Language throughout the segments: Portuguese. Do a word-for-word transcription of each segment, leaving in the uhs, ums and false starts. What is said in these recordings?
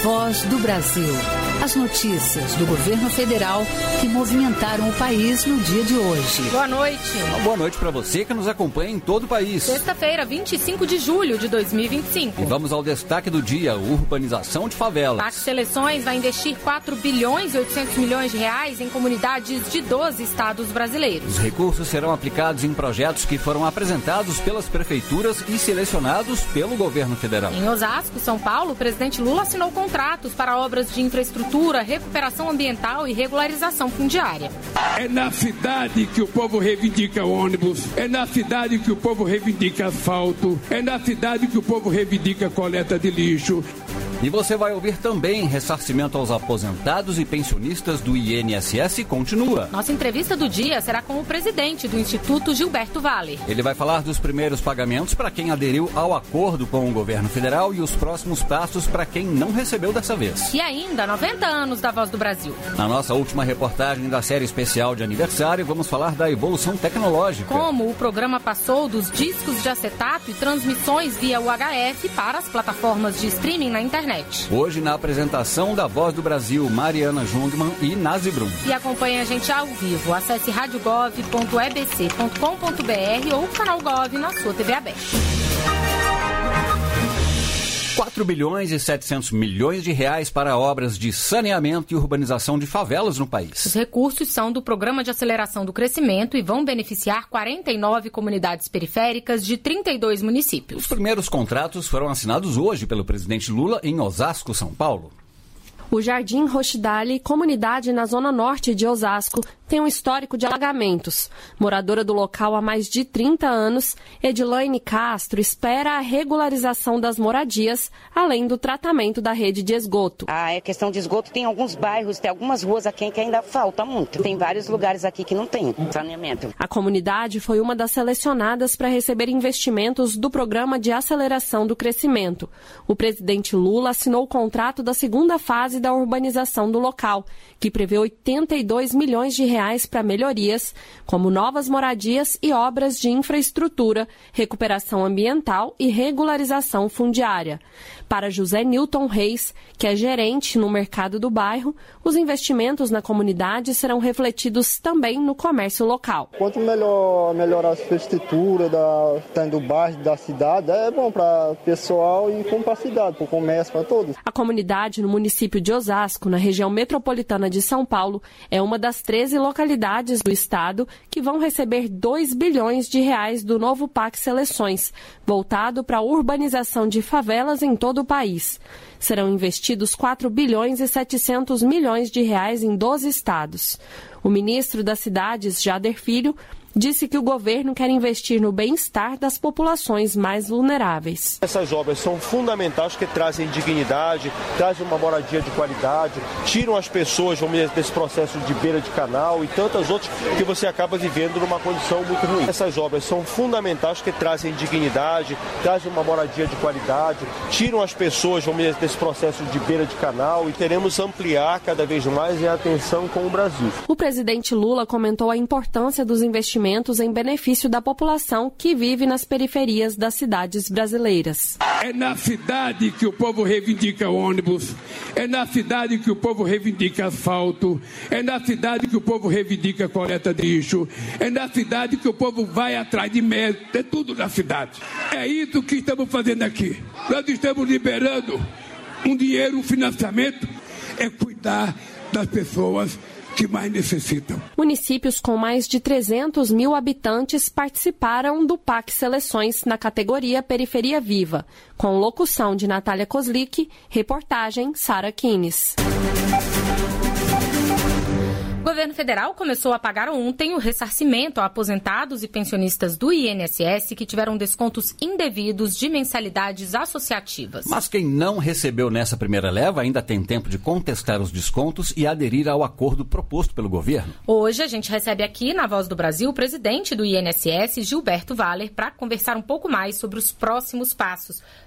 Voz do Brasil. As notícias do governo federal que movimentaram o país no dia de hoje. Boa noite. Uma boa noite para você que nos acompanha em todo o país. Sexta-feira, vinte e cinco de julho de dois mil e vinte e cinco. E vamos ao destaque do dia, urbanização de favelas. Pax Seleções vai investir quatro bilhões e oitocentos milhões de reais em comunidades de doze estados brasileiros. Os recursos serão aplicados em projetos que foram apresentados pelas prefeituras e selecionados pelo governo federal. Em Osasco, São Paulo, o presidente Lula assinou contratos para obras de infraestrutura, recuperação ambiental e regularização fundiária. É na cidade que o povo reivindica ônibus, é na cidade que o povo reivindica asfalto, é na cidade que o povo reivindica coleta de lixo. E você vai ouvir também ressarcimento aos aposentados e pensionistas do I N S S continua. Nossa entrevista do dia será com o presidente do Instituto, Gilberto Valle. Ele vai falar dos primeiros pagamentos para quem aderiu ao acordo com o governo federal e os próximos passos para quem não recebeu dessa vez. E ainda, noventa anos da Voz do Brasil. Na nossa última reportagem da série especial de aniversário, vamos falar da evolução tecnológica. Como o programa passou dos discos de acetato e transmissões via U H F para as plataformas de streaming na internet. Hoje, na apresentação da Voz do Brasil, Mariana Jungmann e Nazi Brum. E acompanhe a gente ao vivo. Acesse rádio gov ponto e b c ponto com ponto b r ou canal Gov na sua T V aberta. quatro bilhões e setecentos milhões de reais para obras de saneamento e urbanização de favelas no país. Os recursos são do Programa de Aceleração do Crescimento e vão beneficiar quarenta e nove comunidades periféricas de trinta e dois municípios. Os primeiros contratos foram assinados hoje pelo presidente Lula em Osasco, São Paulo. O Jardim Rochdale, comunidade na zona norte de Osasco, tem um histórico de alagamentos. Moradora do local há mais de trinta anos, Edilaine Castro espera a regularização das moradias, além do tratamento da rede de esgoto. A questão de esgoto tem alguns bairros, tem algumas ruas aqui que ainda falta muito. Tem vários lugares aqui que não tem saneamento. A comunidade foi uma das selecionadas para receber investimentos do Programa de Aceleração do Crescimento. O presidente Lula assinou o contrato da segunda fase da urbanização do local, que prevê oitenta e dois milhões de reais para melhorias, como novas moradias e obras de infraestrutura, recuperação ambiental e regularização fundiária. Para José Nilton Reis, que é gerente no mercado do bairro, os investimentos na comunidade serão refletidos também no comércio local. Quanto melhor melhorar a infraestrutura da, tanto do bairro, da cidade, é bom para o pessoal e como para a cidade, para o comércio, para todos. A comunidade no município de Osasco, na região metropolitana de São Paulo, é uma das treze localidades do estado que vão receber dois bilhões de reais do novo Pax Seleções, voltado para a urbanização de favelas em todo o país. Serão investidos quatro bilhões e setecentos milhões de reais em doze estados. O ministro das Cidades, Jader Filho, disse que o governo quer investir no bem-estar das populações mais vulneráveis. Essas obras são fundamentais, que trazem dignidade, trazem uma moradia de qualidade, tiram as pessoas, vamos dizer, desse processo de beira de canal e tantas outras que você acaba vivendo numa condição muito ruim. Essas obras são fundamentais, que trazem dignidade, trazem uma moradia de qualidade, tiram as pessoas, vamos dizer, desse processo de beira de canal e teremos ampliar cada vez mais a atenção com o Brasil. O presidente Lula comentou a importância dos investimentos em benefício da população que vive nas periferias das cidades brasileiras. É na cidade que o povo reivindica ônibus, é na cidade que o povo reivindica asfalto, é na cidade que o povo reivindica coleta de lixo, é na cidade que o povo vai atrás de médico, é tudo na cidade. É isso que estamos fazendo aqui. Nós estamos liberando um dinheiro, um financiamento, é cuidar das pessoas que mais necessitam. Municípios com mais de trezentos mil habitantes participaram do Pax Seleções na categoria Periferia Viva, com locução de Natália Kozlik, reportagem Sara Kines. O governo federal começou a pagar ontem o ressarcimento a aposentados e pensionistas do I N S S que tiveram descontos indevidos de mensalidades associativas. Mas quem não recebeu nessa primeira leva ainda tem tempo de contestar os descontos e aderir ao acordo proposto pelo governo. Hoje a gente recebe aqui na Voz do Brasil o presidente do I N S S, Gilberto Valle, para conversar um pouco mais sobre os próximos passos.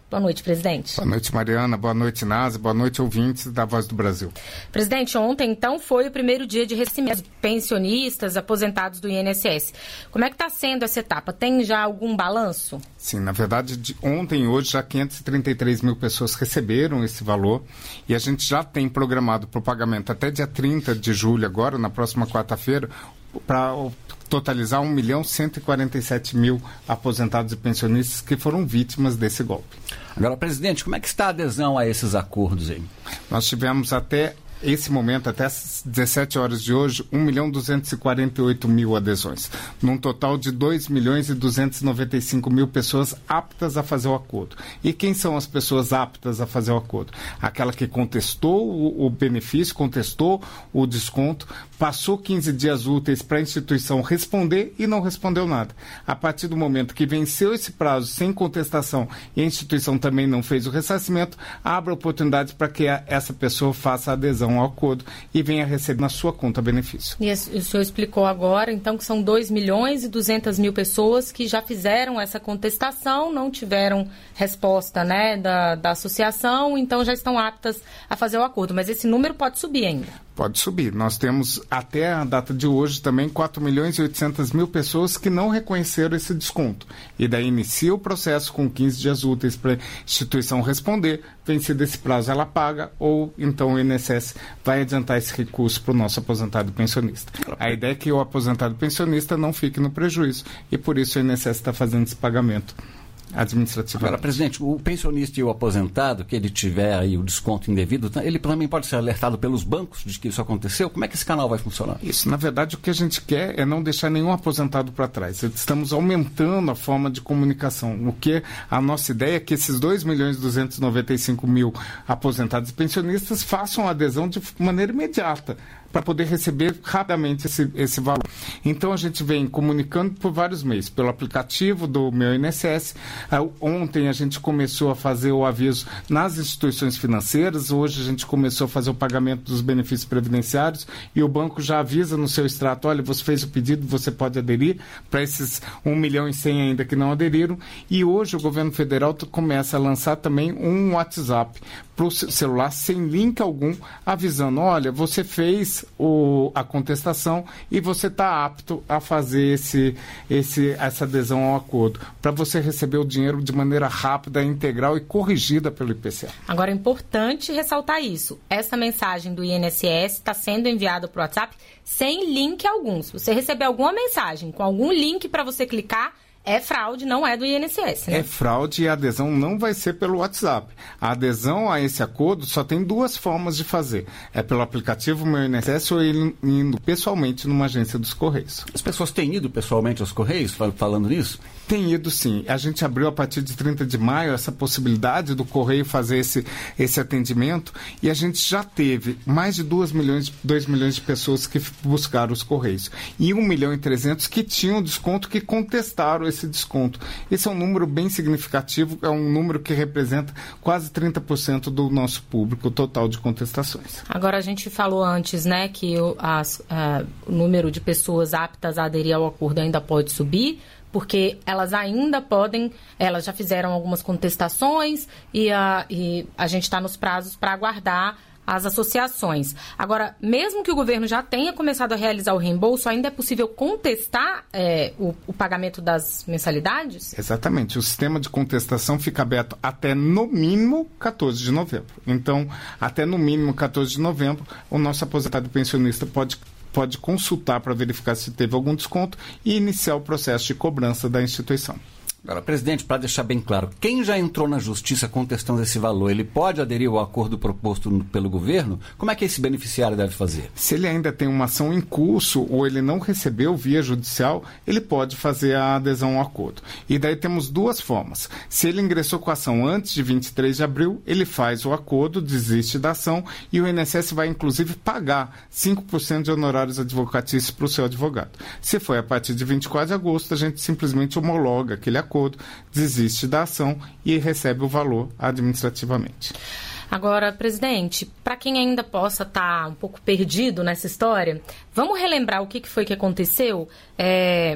Boa noite, presidente. Boa noite, Mariana. Boa noite, Nasa. Boa noite, ouvintes da Voz do Brasil. Presidente, ontem, então, foi o primeiro dia de recebimento de pensionistas aposentados do I N S S. Como é que está sendo essa etapa? Tem já algum balanço? Sim, na verdade, de ontem e hoje já quinhentas e trinta e três mil pessoas receberam esse valor e a gente já tem programado para o pagamento até dia trinta de julho, agora, na próxima quarta-feira, para totalizar um milhão cento e quarenta e sete mil aposentados e pensionistas que foram vítimas desse golpe. Agora, presidente, como é que está a adesão a esses acordos aí? Nós tivemos até esse momento, até às dezessete horas de hoje, um milhão duzentos e quarenta e oito mil adesões, num total de dois milhões e duzentos e noventa e cinco mil pessoas aptas a fazer o acordo. E quem são as pessoas aptas a fazer o acordo? Aquela que contestou o, o benefício, contestou o desconto, passou quinze dias úteis para a instituição responder e não respondeu nada. A partir do momento que venceu esse prazo sem contestação e a instituição também não fez o ressarcimento, abre oportunidade para que a, essa pessoa faça a adesão ao acordo e venha receber na sua conta benefício. E o senhor explicou agora, então, que são dois milhões e duzentas mil pessoas que já fizeram essa contestação, não tiveram resposta, né, da, da associação, então já estão aptas a fazer o acordo. Mas esse número pode subir ainda. Pode subir. Nós temos, até a data de hoje, também quatro milhões e oitocentas mil pessoas que não reconheceram esse desconto. E daí inicia o processo com quinze dias úteis para a instituição responder. Vencido esse prazo, ela paga, ou então o I N S S vai adiantar esse recurso para o nosso aposentado pensionista. A ideia é que o aposentado pensionista não fique no prejuízo. E por isso o I N S S está fazendo esse pagamento administrativamente. Agora, presidente, o pensionista e o aposentado, que ele tiver aí o desconto indevido, ele também pode ser alertado pelos bancos de que isso aconteceu? Como é que esse canal vai funcionar? Isso, na verdade, o que a gente quer é não deixar nenhum aposentado para trás. Estamos aumentando a forma de comunicação. O que a nossa ideia é que esses dois milhões duzentos e noventa e cinco mil aposentados e pensionistas façam a adesão de maneira imediata, para poder receber rapidamente esse, esse valor. Então, a gente vem comunicando por vários meios, pelo aplicativo do Meu I N S S. Uh, ontem a gente começou a fazer o aviso nas instituições financeiras, hoje a gente começou a fazer o pagamento dos benefícios previdenciários e o banco já avisa no seu extrato, olha, você fez o pedido, você pode aderir, para esses um milhão e cem ainda que não aderiram. E hoje o governo federal começa a lançar também um WhatsApp para o celular sem link algum, avisando, olha, você fez o, a contestação e você está apto a fazer esse, esse, essa adesão ao acordo, para você receber o dinheiro de maneira rápida, integral e corrigida pelo I P C A. Agora, é importante ressaltar isso. Essa mensagem do I N S S está sendo enviada para o WhatsApp sem link algum. Se você receber alguma mensagem com algum link para você clicar, é fraude, não é do I N S S, né? É fraude e a adesão não vai ser pelo WhatsApp. A adesão a esse acordo só tem duas formas de fazer. É pelo aplicativo Meu I N S S ou indo pessoalmente numa agência dos Correios. As pessoas têm ido pessoalmente aos Correios falando nisso? Tem ido, sim. A gente abriu a partir de trinta de maio essa possibilidade do Correio fazer esse, esse atendimento e a gente já teve mais de dois milhões, dois milhões de pessoas que buscaram os Correios e um milhão e trezentos que tinham desconto, que contestaram esse esse desconto. Esse é um número bem significativo, é um número que representa quase trinta por cento do nosso público total de contestações. Agora, a gente falou antes, né, que o, as, uh, o número de pessoas aptas a aderir ao acordo ainda pode subir, porque elas ainda podem, elas já fizeram algumas contestações e a, e a gente está nos prazos para aguardar as associações. Agora, mesmo que o governo já tenha começado a realizar o reembolso, ainda é possível contestar é, o, o pagamento das mensalidades? Exatamente. O sistema de contestação fica aberto até, no mínimo, quatorze de novembro. Então, até no mínimo quatorze de novembro, o nosso aposentado pensionista pode pode consultar para verificar se teve algum desconto e iniciar o processo de cobrança da instituição. Agora, presidente, para deixar bem claro, quem já entrou na justiça contestando esse valor, ele pode aderir ao acordo proposto pelo governo? Como é que esse beneficiário deve fazer? Se ele ainda tem uma ação em curso ou ele não recebeu via judicial, ele pode fazer a adesão ao acordo. E daí temos duas formas. Se ele ingressou com a ação antes de vinte e três de abril, ele faz o acordo, desiste da ação e o I N S S vai, inclusive, pagar cinco por cento de honorários advocatícios para o seu advogado. Se foi a partir de vinte e quatro de agosto, a gente simplesmente homologa aquele acordo, desiste da ação e recebe o valor administrativamente. Agora, presidente, para quem ainda possa estar tá um pouco perdido nessa história, vamos relembrar o que foi que aconteceu? É,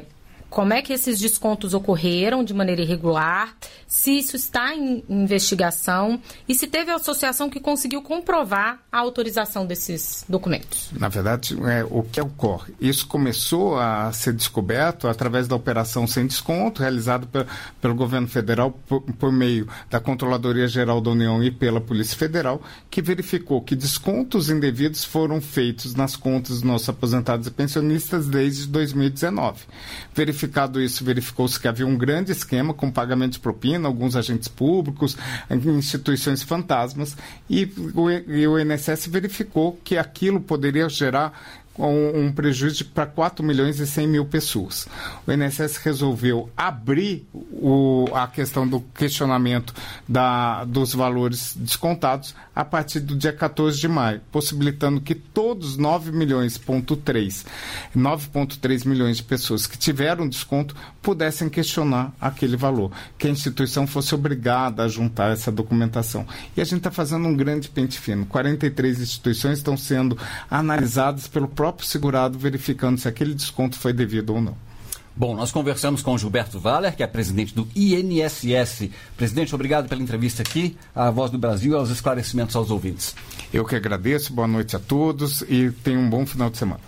como é que esses descontos ocorreram de maneira irregular, se isso está em investigação e se teve a associação que conseguiu comprovar a autorização desses documentos. Na verdade, é, o que ocorre? Isso começou a ser descoberto através da operação sem desconto, realizada pe- pelo governo federal por, por meio da Controladoria Geral da União e pela Polícia Federal, que verificou que descontos indevidos foram feitos nas contas dos nossos aposentados e pensionistas desde dois mil e dezenove. Verificado isso, verificou-se que havia um grande esquema com pagamento de propina, alguns agentes públicos, instituições fantasmas, e o, e o I N S S verificou que aquilo poderia gerar um, um prejuízo para quatro milhões e cem mil pessoas. O I N S S resolveu abrir o, a questão do questionamento da, dos valores descontados a partir do dia quatorze de maio, possibilitando que todos nove milhões ponto três, nove ponto três milhões de pessoas que tiveram desconto pudessem questionar aquele valor, que a instituição fosse obrigada a juntar essa documentação. E a gente está fazendo um grande pente fino. quarenta e três instituições estão sendo analisadas pelo próprio segurado, verificando se aquele desconto foi devido ou não. Bom, nós conversamos com o Gilberto Valler, que é presidente do I N S S. Presidente, obrigado pela entrevista aqui, à Voz do Brasil e aos esclarecimentos aos ouvintes. Eu que agradeço, boa noite a todos e tenham um bom final de semana.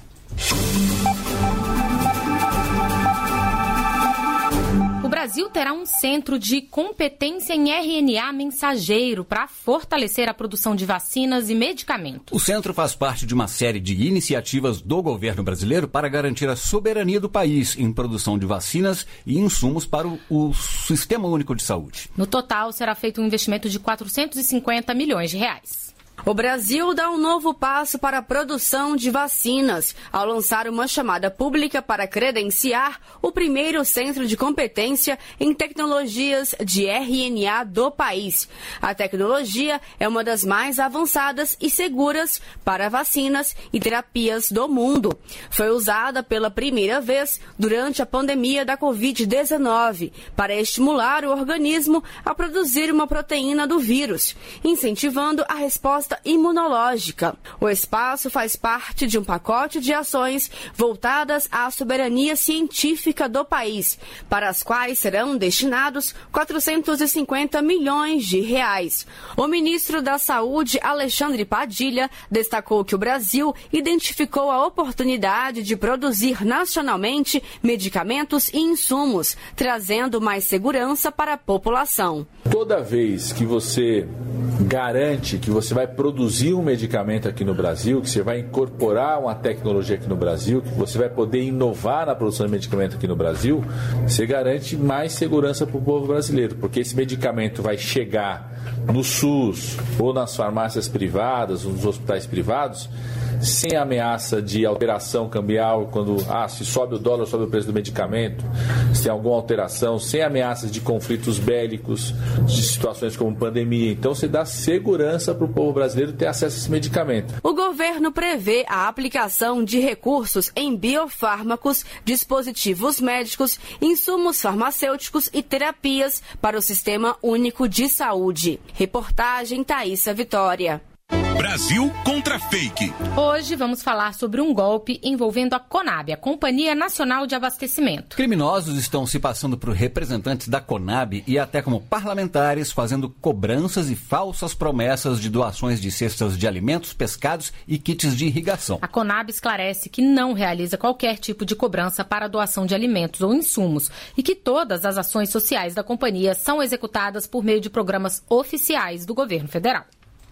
O Brasil terá um centro de competência em R N A mensageiro para fortalecer a produção de vacinas e medicamentos. O centro faz parte de uma série de iniciativas do governo brasileiro para garantir a soberania do país em produção de vacinas e insumos para o, o Sistema Único de Saúde. No total, será feito um investimento de quatrocentos e cinquenta milhões de reais. O Brasil dá um novo passo para a produção de vacinas, ao lançar uma chamada pública para credenciar o primeiro centro de competência em tecnologias de R N A do país. A tecnologia é uma das mais avançadas e seguras para vacinas e terapias do mundo. Foi usada pela primeira vez durante a pandemia da covid dezenove para estimular o organismo a produzir uma proteína do vírus, incentivando a resposta imunológica. O espaço faz parte de um pacote de ações voltadas à soberania científica do país, para as quais serão destinados quatrocentos e cinquenta milhões de reais. O ministro da Saúde, Alexandre Padilha, destacou que o Brasil identificou a oportunidade de produzir nacionalmente medicamentos e insumos, trazendo mais segurança para a população. Toda vez que você garante que você vai produzir um medicamento aqui no Brasil, que você vai incorporar uma tecnologia aqui no Brasil, que você vai poder inovar na produção de medicamento aqui no Brasil, você garante mais segurança para o povo brasileiro, porque esse medicamento vai chegar no SUS ou nas farmácias privadas, ou nos hospitais privados, sem ameaça de alteração cambial, quando ah, se sobe o dólar, sobe o preço do medicamento, se tem alguma alteração, sem ameaças de conflitos bélicos, de situações como pandemia. Então, você dá segurança para o povo brasileiro ter acesso a esse medicamento. O governo prevê a aplicação de recursos em biofármacos, dispositivos médicos, insumos farmacêuticos e terapias para o Sistema Único de Saúde. Reportagem Thaísa Vitória. Brasil contra fake. Hoje vamos falar sobre um golpe envolvendo a Conab, a Companhia Nacional de Abastecimento. Criminosos estão se passando por representantes da Conab e até como parlamentares, fazendo cobranças e falsas promessas de doações de cestas de alimentos, pescados e kits de irrigação. A Conab esclarece que não realiza qualquer tipo de cobrança para a doação de alimentos ou insumos e que todas as ações sociais da companhia são executadas por meio de programas oficiais do governo federal.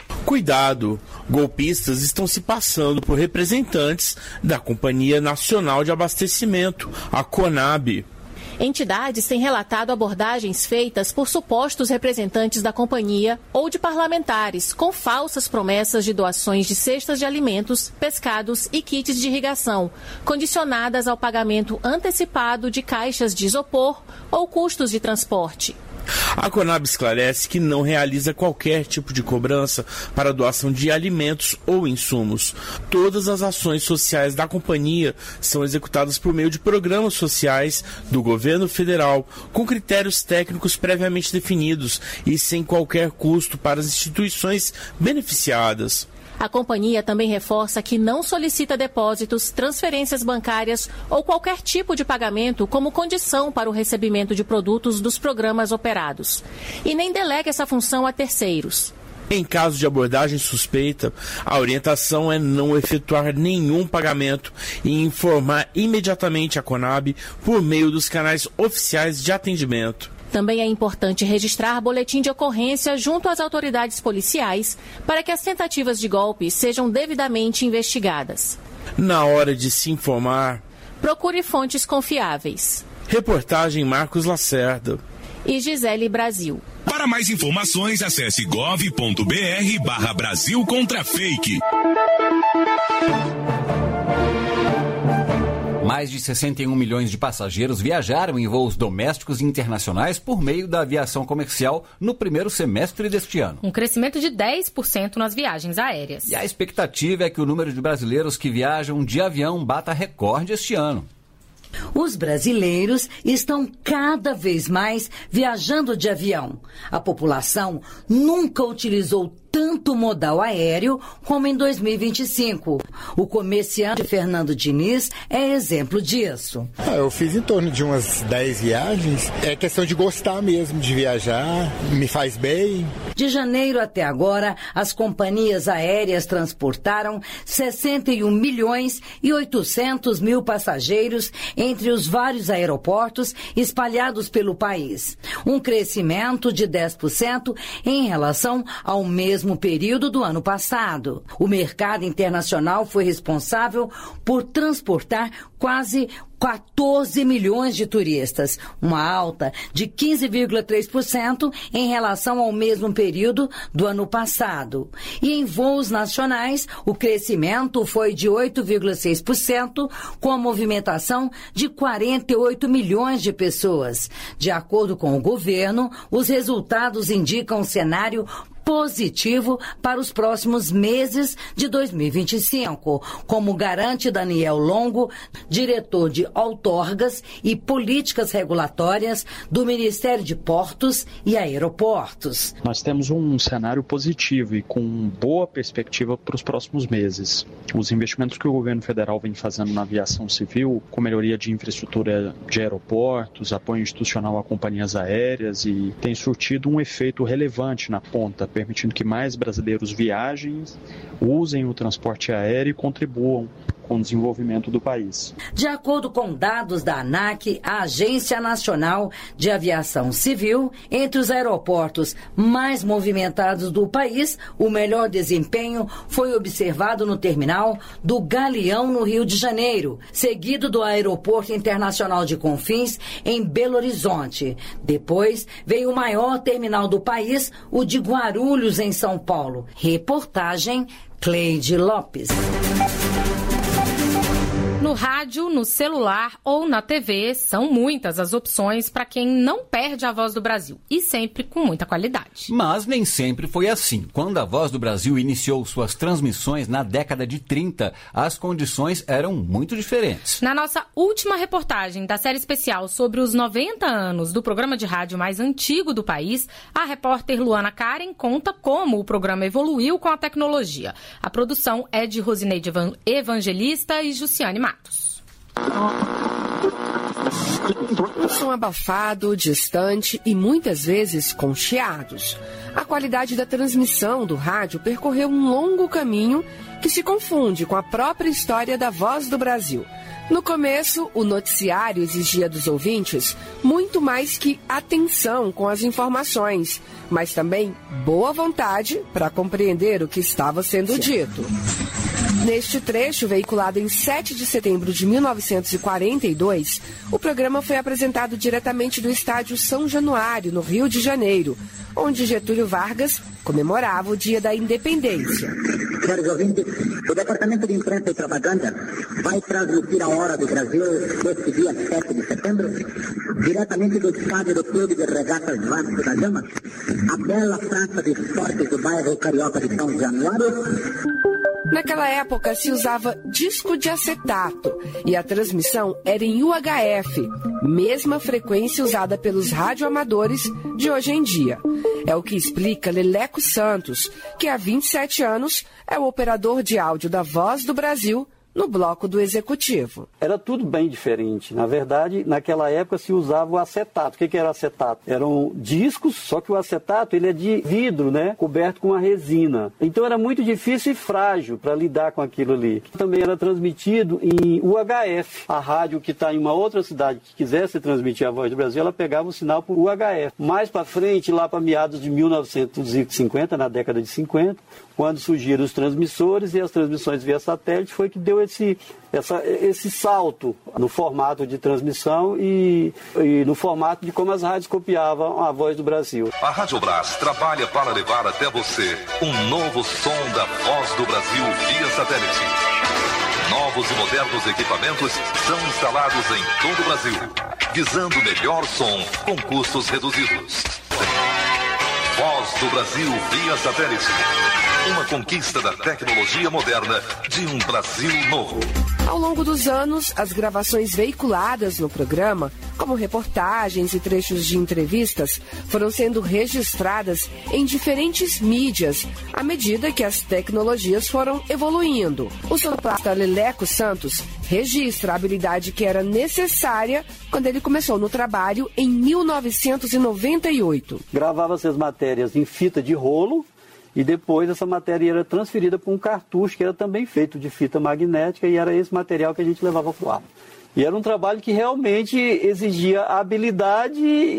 Cuidado, golpistas estão se passando por representantes da Companhia Nacional de Abastecimento, a Conab. Entidades têm relatado abordagens feitas por supostos representantes da companhia ou de parlamentares, com falsas promessas de doações de cestas de alimentos, pescados e kits de irrigação, condicionadas ao pagamento antecipado de caixas de isopor ou custos de transporte. A Conab esclarece que não realiza qualquer tipo de cobrança para doação de alimentos ou insumos. Todas as ações sociais da companhia são executadas por meio de programas sociais do governo federal, com critérios técnicos previamente definidos e sem qualquer custo para as instituições beneficiadas. A companhia também reforça que não solicita depósitos, transferências bancárias ou qualquer tipo de pagamento como condição para o recebimento de produtos dos programas operados. E nem delega essa função a terceiros. Em caso de abordagem suspeita, a orientação é não efetuar nenhum pagamento e informar imediatamente a Conab por meio dos canais oficiais de atendimento. Também é importante registrar boletim de ocorrência junto às autoridades policiais para que as tentativas de golpe sejam devidamente investigadas. Na hora de se informar, procure fontes confiáveis. Reportagem Marcos Lacerda e Gisele Brasil. Para mais informações, acesse gov ponto br barra Brasil contra fake. Mais de sessenta e um milhões de passageiros viajaram em voos domésticos e internacionais por meio da aviação comercial no primeiro semestre deste ano. Um crescimento de dez por cento nas viagens aéreas. E a expectativa é que o número de brasileiros que viajam de avião bata recorde este ano. Os brasileiros estão cada vez mais viajando de avião. A população nunca utilizou tanto modal aéreo como em dois mil e vinte e cinco. O comerciante Fernando Diniz é exemplo disso. Ah, eu fiz em torno de umas dez viagens. É questão de gostar mesmo de viajar, me faz bem. De janeiro até agora, as companhias aéreas transportaram sessenta e um milhões e oitocentos mil passageiros entre os vários aeroportos espalhados pelo país. Um crescimento de dez por cento em relação ao mesmo mesmo período do ano passado. O mercado internacional foi responsável por transportar quase quatorze milhões de turistas, uma alta de quinze vírgula três por cento em relação ao mesmo período do ano passado. E em voos nacionais, o crescimento foi de oito vírgula seis por cento, com a movimentação de quarenta e oito milhões de pessoas. De acordo com o governo, os resultados indicam um cenário positivo para os próximos meses de dois mil e vinte e cinco, como garante Daniel Longo, diretor de outorgas e políticas regulatórias do Ministério de Portos e Aeroportos. Nós temos um cenário positivo e com boa perspectiva para os próximos meses. Os investimentos que o governo federal vem fazendo na aviação civil, com melhoria de infraestrutura de aeroportos, apoio institucional a companhias aéreas, e tem surtido um efeito relevante na ponta, permitindo que mais brasileiros viajem, usem o transporte aéreo e contribuam com o desenvolvimento do país. De acordo com dados da ANAC, a Agência Nacional de Aviação Civil, entre os aeroportos mais movimentados do país, o melhor desempenho foi observado no terminal do Galeão, no Rio de Janeiro, seguido do Aeroporto Internacional de Confins, em Belo Horizonte. Depois veio o maior terminal do país, o de Guarulhos, em São Paulo. Reportagem Cleide Lopes. No rádio, no celular ou na T V, são muitas as opções para quem não perde a Voz do Brasil, e sempre com muita qualidade. Mas nem sempre foi assim. Quando a Voz do Brasil iniciou suas transmissões na década de trinta, as condições eram muito diferentes. Na nossa última reportagem da série especial sobre os noventa anos do programa de rádio mais antigo do país, a repórter Luana Karen conta como o programa evoluiu com a tecnologia. A produção é de Rosineide Evangelista e Jussiane Matos. Som abafado, distante e muitas vezes com chiados. A qualidade da transmissão do rádio percorreu um longo caminho que se confunde com a própria história da Voz do Brasil. No começo, o noticiário exigia dos ouvintes muito mais que atenção com as informações, mas também boa vontade para compreender o que estava sendo dito. Neste trecho, veiculado em sete de setembro de mil novecentos e quarenta e dois, o programa foi apresentado diretamente do estádio São Januário, no Rio de Janeiro, onde Getúlio Vargas comemorava o Dia da Independência. Senhores ouvintes, o Departamento de Imprensa e Propaganda vai transmitir a hora do Brasil deste dia sete de setembro, diretamente do estádio do Clube de Regatas Vasco da Gama, a bela praça de esportes do bairro carioca de São Januário. Naquela época se usava disco de acetato e a transmissão era em U H F, mesma frequência usada pelos radioamadores de hoje em dia. É o que explica Leleco Santos, que há vinte e sete anos é o operador de áudio da Voz do Brasil no bloco do Executivo. Era tudo bem diferente. Na verdade, naquela época se usava o acetato. O que que era acetato? Eram discos, só que o acetato ele é de vidro, né? Coberto com uma resina. Então era muito difícil e frágil para lidar com aquilo ali. Também era transmitido em U H F. A rádio que está em uma outra cidade que quisesse transmitir a Voz do Brasil, ela pegava o sinal por U H F. Mais para frente, lá para meados de mil novecentos e cinquenta, na década de cinquenta, quando surgiram os transmissores e as transmissões via satélite, foi que deu esse, essa, esse salto no formato de transmissão e, e no formato de como as rádios copiavam a Voz do Brasil. A Rádio Brás trabalha para levar até você um novo som da Voz do Brasil via satélite. Novos e modernos equipamentos são instalados em todo o Brasil, visando o melhor som com custos reduzidos. Voz do Brasil via satélite. Uma conquista da tecnologia moderna de um Brasil novo. Ao longo dos anos, as gravações veiculadas no programa, como reportagens e trechos de entrevistas, foram sendo registradas em diferentes mídias à medida que as tecnologias foram evoluindo. O sonoplasta Leleco Santos registra a habilidade que era necessária quando ele começou no trabalho em mil novecentos e noventa e oito. Gravava-se as matérias em fita de rolo, e depois essa matéria era transferida para um cartucho que era também feito de fita magnética e era esse material que a gente levava para o ar. E era um trabalho que realmente exigia habilidade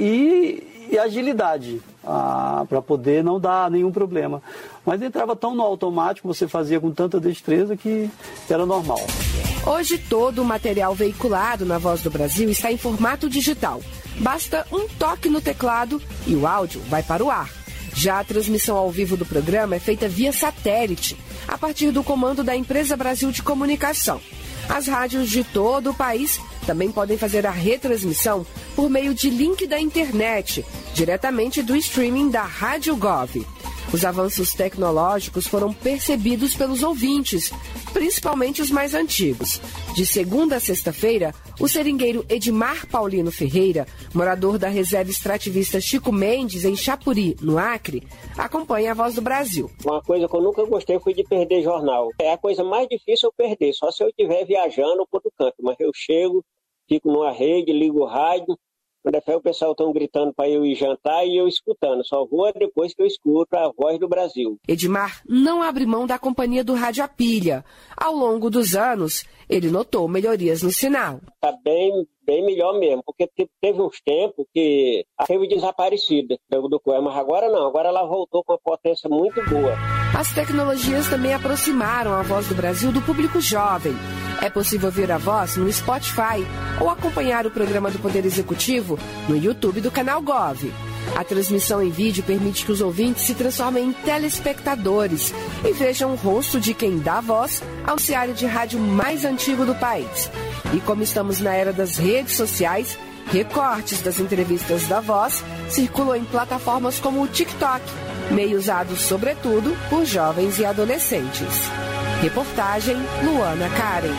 e, e agilidade ah, para poder não dar nenhum problema. Mas entrava tão no automático, você fazia com tanta destreza que era normal. Hoje todo o material veiculado na Voz do Brasil está em formato digital. Basta um toque no teclado e o áudio vai para o ar. Já a transmissão ao vivo do programa é feita via satélite, a partir do comando da Empresa Brasil de Comunicação. As rádios de todo o país também podem fazer a retransmissão por meio de link da internet, diretamente do streaming da Rádio Gov. Os avanços tecnológicos foram percebidos pelos ouvintes, principalmente os mais antigos. De segunda a sexta-feira, o seringueiro Edmar Paulino Ferreira, morador da reserva extrativista Chico Mendes, em Chapuri, no Acre, acompanha a Voz do Brasil. Uma coisa que eu nunca gostei foi de perder jornal. É a coisa mais difícil eu perder, só se eu estiver viajando por outro canto. Mas eu chego, fico numa rede, ligo o rádio. Quando é fé, o pessoal estão gritando para eu ir jantar e eu escutando. Só vou depois que eu escuto a Voz do Brasil. Edmar não abre mão da companhia do rádio a pilha. Ao longo dos anos, ele notou melhorias no sinal. Está bem, bem melhor mesmo, porque teve uns tempos que a teve desaparecida do Coelho, mas agora não, agora ela voltou com uma potência muito boa. As tecnologias também aproximaram a Voz do Brasil do público jovem. É possível ouvir a Voz no Spotify ou acompanhar o programa do Poder Executivo no YouTube do canal Gov. A transmissão em vídeo permite que os ouvintes se transformem em telespectadores e vejam o rosto de quem dá voz ao noticiário de rádio mais antigo do país. E como estamos na era das redes sociais, recortes das entrevistas da Voz circulam em plataformas como o TikTok, meio usado sobretudo por jovens e adolescentes. Reportagem Luana Karen.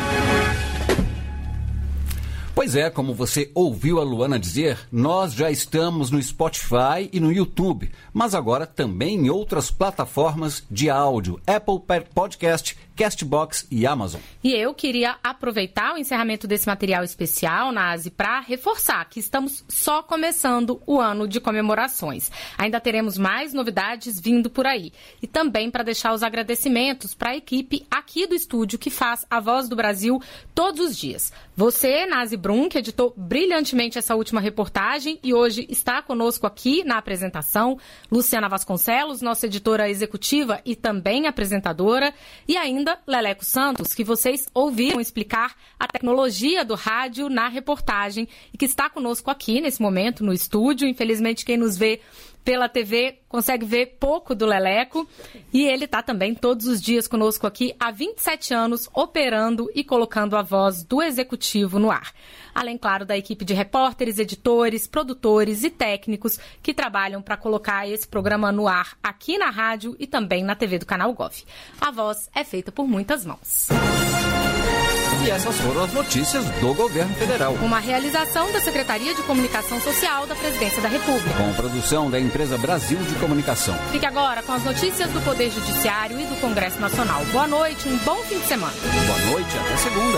Pois é, como você ouviu a Luana dizer, nós já estamos no Spotify e no YouTube, mas agora também em outras plataformas de áudio, Apple Podcast, Castbox e Amazon. E eu queria aproveitar o encerramento desse material especial, Nazi, para reforçar que estamos só começando o ano de comemorações. Ainda teremos mais novidades vindo por aí. E também para deixar os agradecimentos para a equipe aqui do estúdio que faz a Voz do Brasil todos os dias. Você, Nazi Brum, que editou brilhantemente essa última reportagem e hoje está conosco aqui na apresentação. Luciana Vasconcelos, nossa editora executiva e também apresentadora. E ainda Leleco Santos, que vocês ouviram explicar a tecnologia do rádio na reportagem e que está conosco aqui nesse momento no estúdio. Infelizmente, quem nos vê pela T V, consegue ver pouco do Leleco. E ele está também todos os dias conosco aqui há vinte e sete anos, operando e colocando a voz do Executivo no ar. Além, claro, da equipe de repórteres, editores, produtores e técnicos que trabalham para colocar esse programa no ar aqui na rádio e também na T V do Canal Gov. A voz é feita por muitas mãos. E essas foram as notícias do Governo Federal. Uma realização da Secretaria de Comunicação Social da Presidência da República. Com produção da empresa Brasil de Comunicação. Fique agora com as notícias do Poder Judiciário e do Congresso Nacional. Boa noite, um bom fim de semana. Boa noite, até segunda.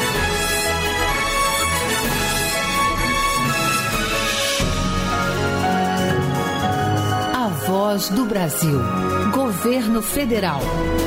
A Voz do Brasil. Governo Federal.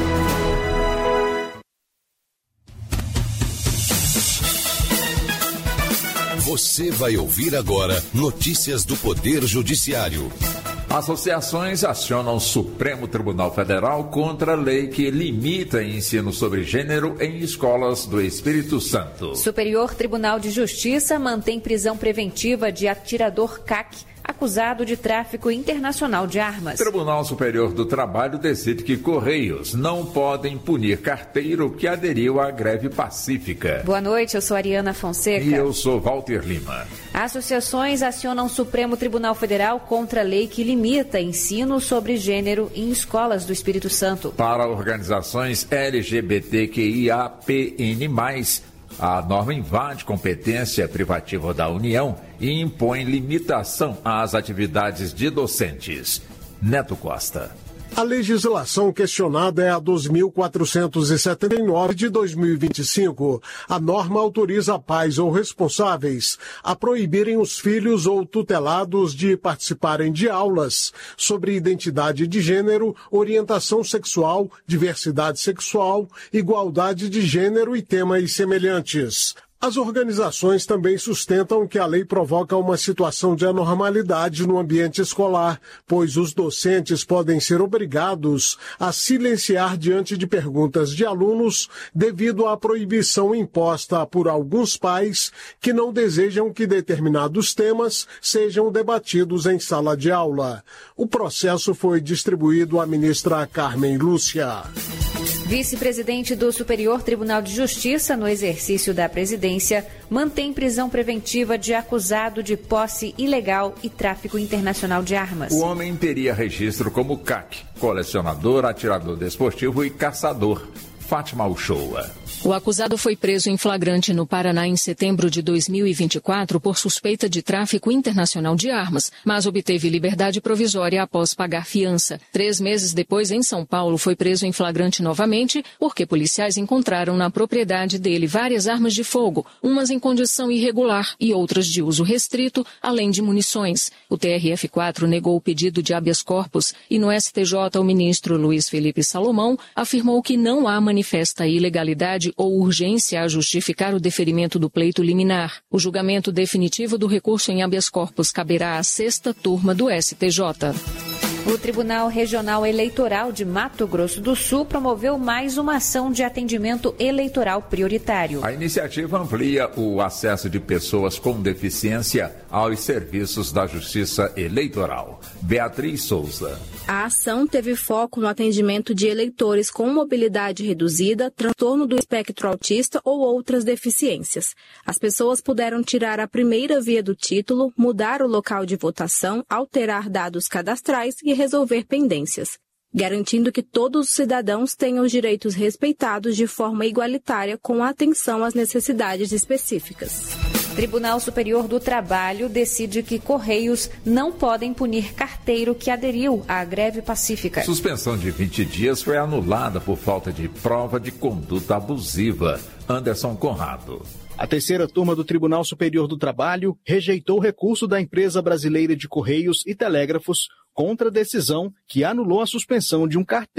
Você vai ouvir agora notícias do Poder Judiciário. Associações acionam o Supremo Tribunal Federal contra a lei que limita ensino sobre gênero em escolas do Espírito Santo. Superior Tribunal de Justiça mantém prisão preventiva de atirador C A C, acusado de tráfico internacional de armas. Tribunal Superior do Trabalho decide que Correios não podem punir carteiro que aderiu à greve pacífica. Boa noite, eu sou Ariana Fonseca. E eu sou Walter Lima. Associações acionam o Supremo Tribunal Federal contra a lei que limita ensino sobre gênero em escolas do Espírito Santo. Para organizações L G B T Q I A P N mais, a norma invade competência privativa da União e impõe limitação às atividades de docentes. Neto Costa. A legislação questionada é a doze mil quatrocentos e setenta e nove de dois mil e vinte e cinco. A norma autoriza pais ou responsáveis a proibirem os filhos ou tutelados de participarem de aulas sobre identidade de gênero, orientação sexual, diversidade sexual, igualdade de gênero e temas semelhantes. As organizações também sustentam que a lei provoca uma situação de anormalidade no ambiente escolar, pois os docentes podem ser obrigados a silenciar diante de perguntas de alunos devido à proibição imposta por alguns pais que não desejam que determinados temas sejam debatidos em sala de aula. O processo foi distribuído à ministra Carmen Lúcia. Vice-presidente do Superior Tribunal de Justiça, no exercício da presidência, mantém prisão preventiva de acusado de posse ilegal e tráfico internacional de armas. O homem teria registro como C A C, colecionador, atirador desportivo e caçador. Fátima Uchoa. O acusado foi preso em flagrante no Paraná em setembro de dois mil e vinte e quatro por suspeita de tráfico internacional de armas, mas obteve liberdade provisória após pagar fiança. Três meses depois, em São Paulo, foi preso em flagrante novamente porque policiais encontraram na propriedade dele várias armas de fogo, umas em condição irregular e outras de uso restrito, além de munições. O T R F quatro negou o pedido de habeas corpus e no S T J o ministro Luiz Felipe Salomão afirmou que não há manifesta ilegalidade ou urgência a justificar o deferimento do pleito liminar. O julgamento definitivo do recurso em habeas corpus caberá à sexta turma do S T J. O Tribunal Regional Eleitoral de Mato Grosso do Sul promoveu mais uma ação de atendimento eleitoral prioritário. A iniciativa amplia o acesso de pessoas com deficiência aos serviços da Justiça Eleitoral. Beatriz Souza. A ação teve foco no atendimento de eleitores com mobilidade reduzida, transtorno do espectro autista ou outras deficiências. As pessoas puderam tirar a primeira via do título, mudar o local de votação, alterar dados cadastrais e resolver pendências, garantindo que todos os cidadãos tenham os direitos respeitados de forma igualitária com atenção às necessidades específicas. Tribunal Superior do Trabalho decide que Correios não podem punir carteiro que aderiu à greve pacífica. Suspensão de vinte dias foi anulada por falta de prova de conduta abusiva. Anderson Conrado. A terceira turma do Tribunal Superior do Trabalho rejeitou o recurso da empresa brasileira de Correios e Telégrafos contra a decisão que anulou a suspensão de um carteiro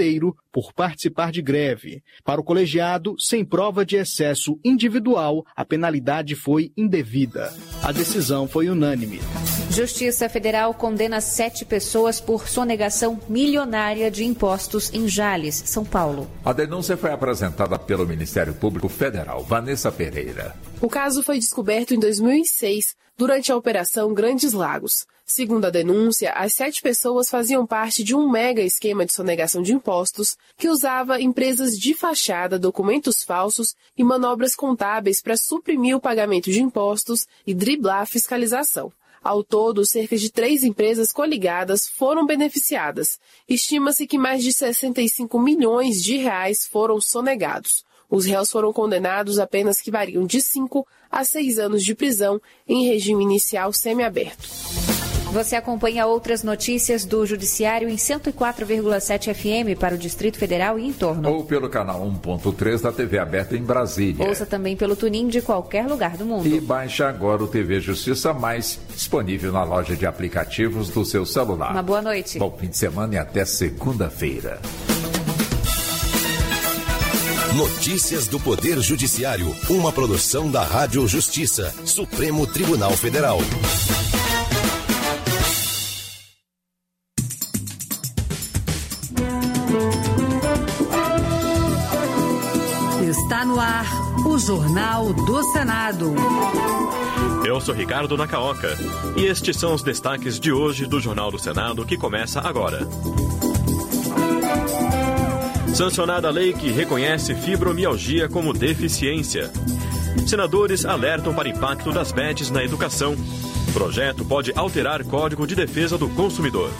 por participar de greve. Para o colegiado, sem prova de excesso individual, a penalidade foi indevida. A decisão foi unânime. Justiça Federal condena sete pessoas por sonegação milionária de impostos em Jales, São Paulo. A denúncia foi apresentada pelo Ministério Público Federal. Vanessa Pereira. O caso foi descoberto em dois mil e seis, durante a Operação Grandes Lagos. Segundo a denúncia, as sete pessoas faziam parte de um mega esquema de sonegação de impostos que usava empresas de fachada, documentos falsos e manobras contábeis para suprimir o pagamento de impostos e driblar a fiscalização. Ao todo, cerca de três empresas coligadas foram beneficiadas. Estima-se que mais de sessenta e cinco milhões de reais foram sonegados. Os réus foram condenados a penas que variam de cinco a seis anos de prisão em regime inicial semiaberto. Você acompanha outras notícias do Judiciário em cento e quatro vírgula sete F M para o Distrito Federal e em torno. Ou pelo canal um ponto três da T V aberta em Brasília. Ouça também pelo Tunin de qualquer lugar do mundo. E baixe agora o T V Justiça Mais, disponível na loja de aplicativos do seu celular. Uma boa noite. Bom fim de semana e até segunda-feira. Notícias do Poder Judiciário, uma produção da Rádio Justiça, Supremo Tribunal Federal. Está no ar o Jornal do Senado. Eu sou Ricardo Nacaoca e estes são os destaques de hoje do Jornal do Senado que começa agora. Sancionada a lei que reconhece fibromialgia como deficiência. Senadores alertam para impacto das B E Ts na educação. Projeto pode alterar Código de Defesa do Consumidor.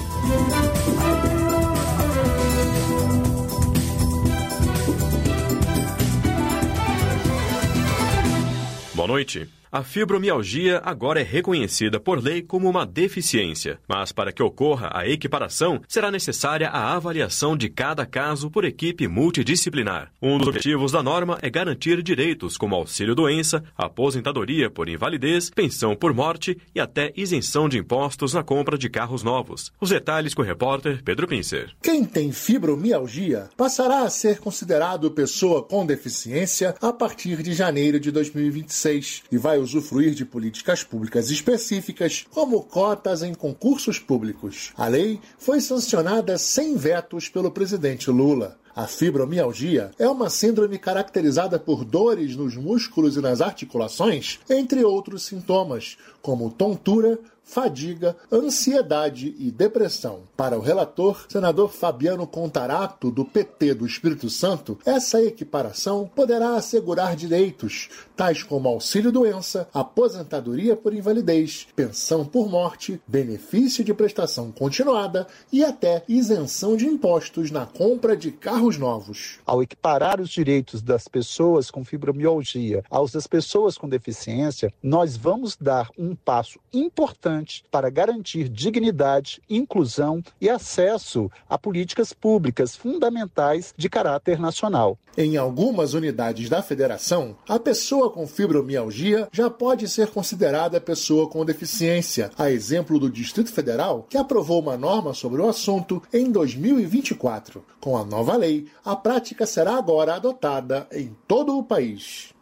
Boa noite. A fibromialgia agora é reconhecida por lei como uma deficiência, mas para que ocorra a equiparação, será necessária a avaliação de cada caso por equipe multidisciplinar. Um dos objetivos da norma é garantir direitos como auxílio-doença, aposentadoria por invalidez, pensão por morte e até isenção de impostos na compra de carros novos. Os detalhes com o repórter Pedro Pincer. Quem tem fibromialgia passará a ser considerado pessoa com deficiência a partir de janeiro de dois mil e vinte e seis e vai usufruir de políticas públicas específicas, como cotas em concursos públicos. A lei foi sancionada sem vetos pelo presidente Lula. A fibromialgia é uma síndrome caracterizada por dores nos músculos e nas articulações, entre outros sintomas, como tontura, fadiga, ansiedade e depressão. Para o relator, senador Fabiano Contarato, do P T do Espírito Santo, essa equiparação poderá assegurar direitos, tais como auxílio-doença, aposentadoria por invalidez, pensão por morte, benefício de prestação continuada e até isenção de impostos na compra de carros novos. Ao equiparar os direitos das pessoas com fibromialgia aos das pessoas com deficiência, nós vamos dar um passo importante para garantir dignidade, inclusão e acesso a políticas públicas fundamentais de caráter nacional. Em algumas unidades da federação, a pessoa com fibromialgia já pode ser considerada pessoa com deficiência, a exemplo do Distrito Federal, que aprovou uma norma sobre o assunto em dois mil e vinte e quatro. Com a nova lei, a prática será agora adotada em todo o país.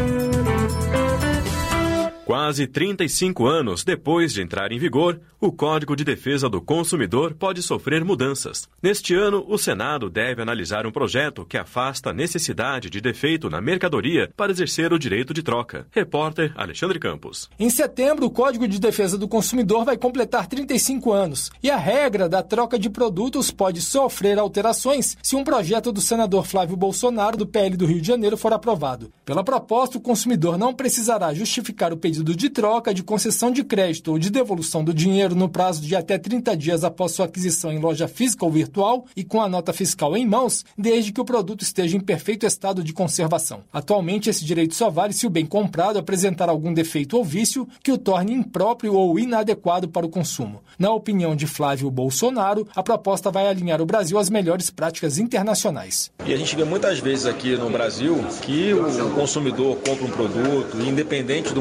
Quase trinta e cinco anos depois de entrar em vigor, o Código de Defesa do Consumidor pode sofrer mudanças. Neste ano, o Senado deve analisar um projeto que afasta a necessidade de defeito na mercadoria para exercer o direito de troca. Repórter Alexandre Campos. Em setembro, o Código de Defesa do Consumidor vai completar trinta e cinco anos e a regra da troca de produtos pode sofrer alterações se um projeto do senador Flávio Bolsonaro, do P L do Rio de Janeiro, for aprovado. Pela proposta, o consumidor não precisará justificar o pedido de troca, de concessão de crédito ou de devolução do dinheiro no prazo de até trinta dias após sua aquisição em loja física ou virtual e com a nota fiscal em mãos, desde que o produto esteja em perfeito estado de conservação. Atualmente, esse direito só vale se o bem comprado apresentar algum defeito ou vício que o torne impróprio ou inadequado para o consumo. Na opinião de Flávio Bolsonaro, a proposta vai alinhar o Brasil às melhores práticas internacionais. E a gente vê muitas vezes aqui no Brasil que o consumidor compra um produto, independente do motivo,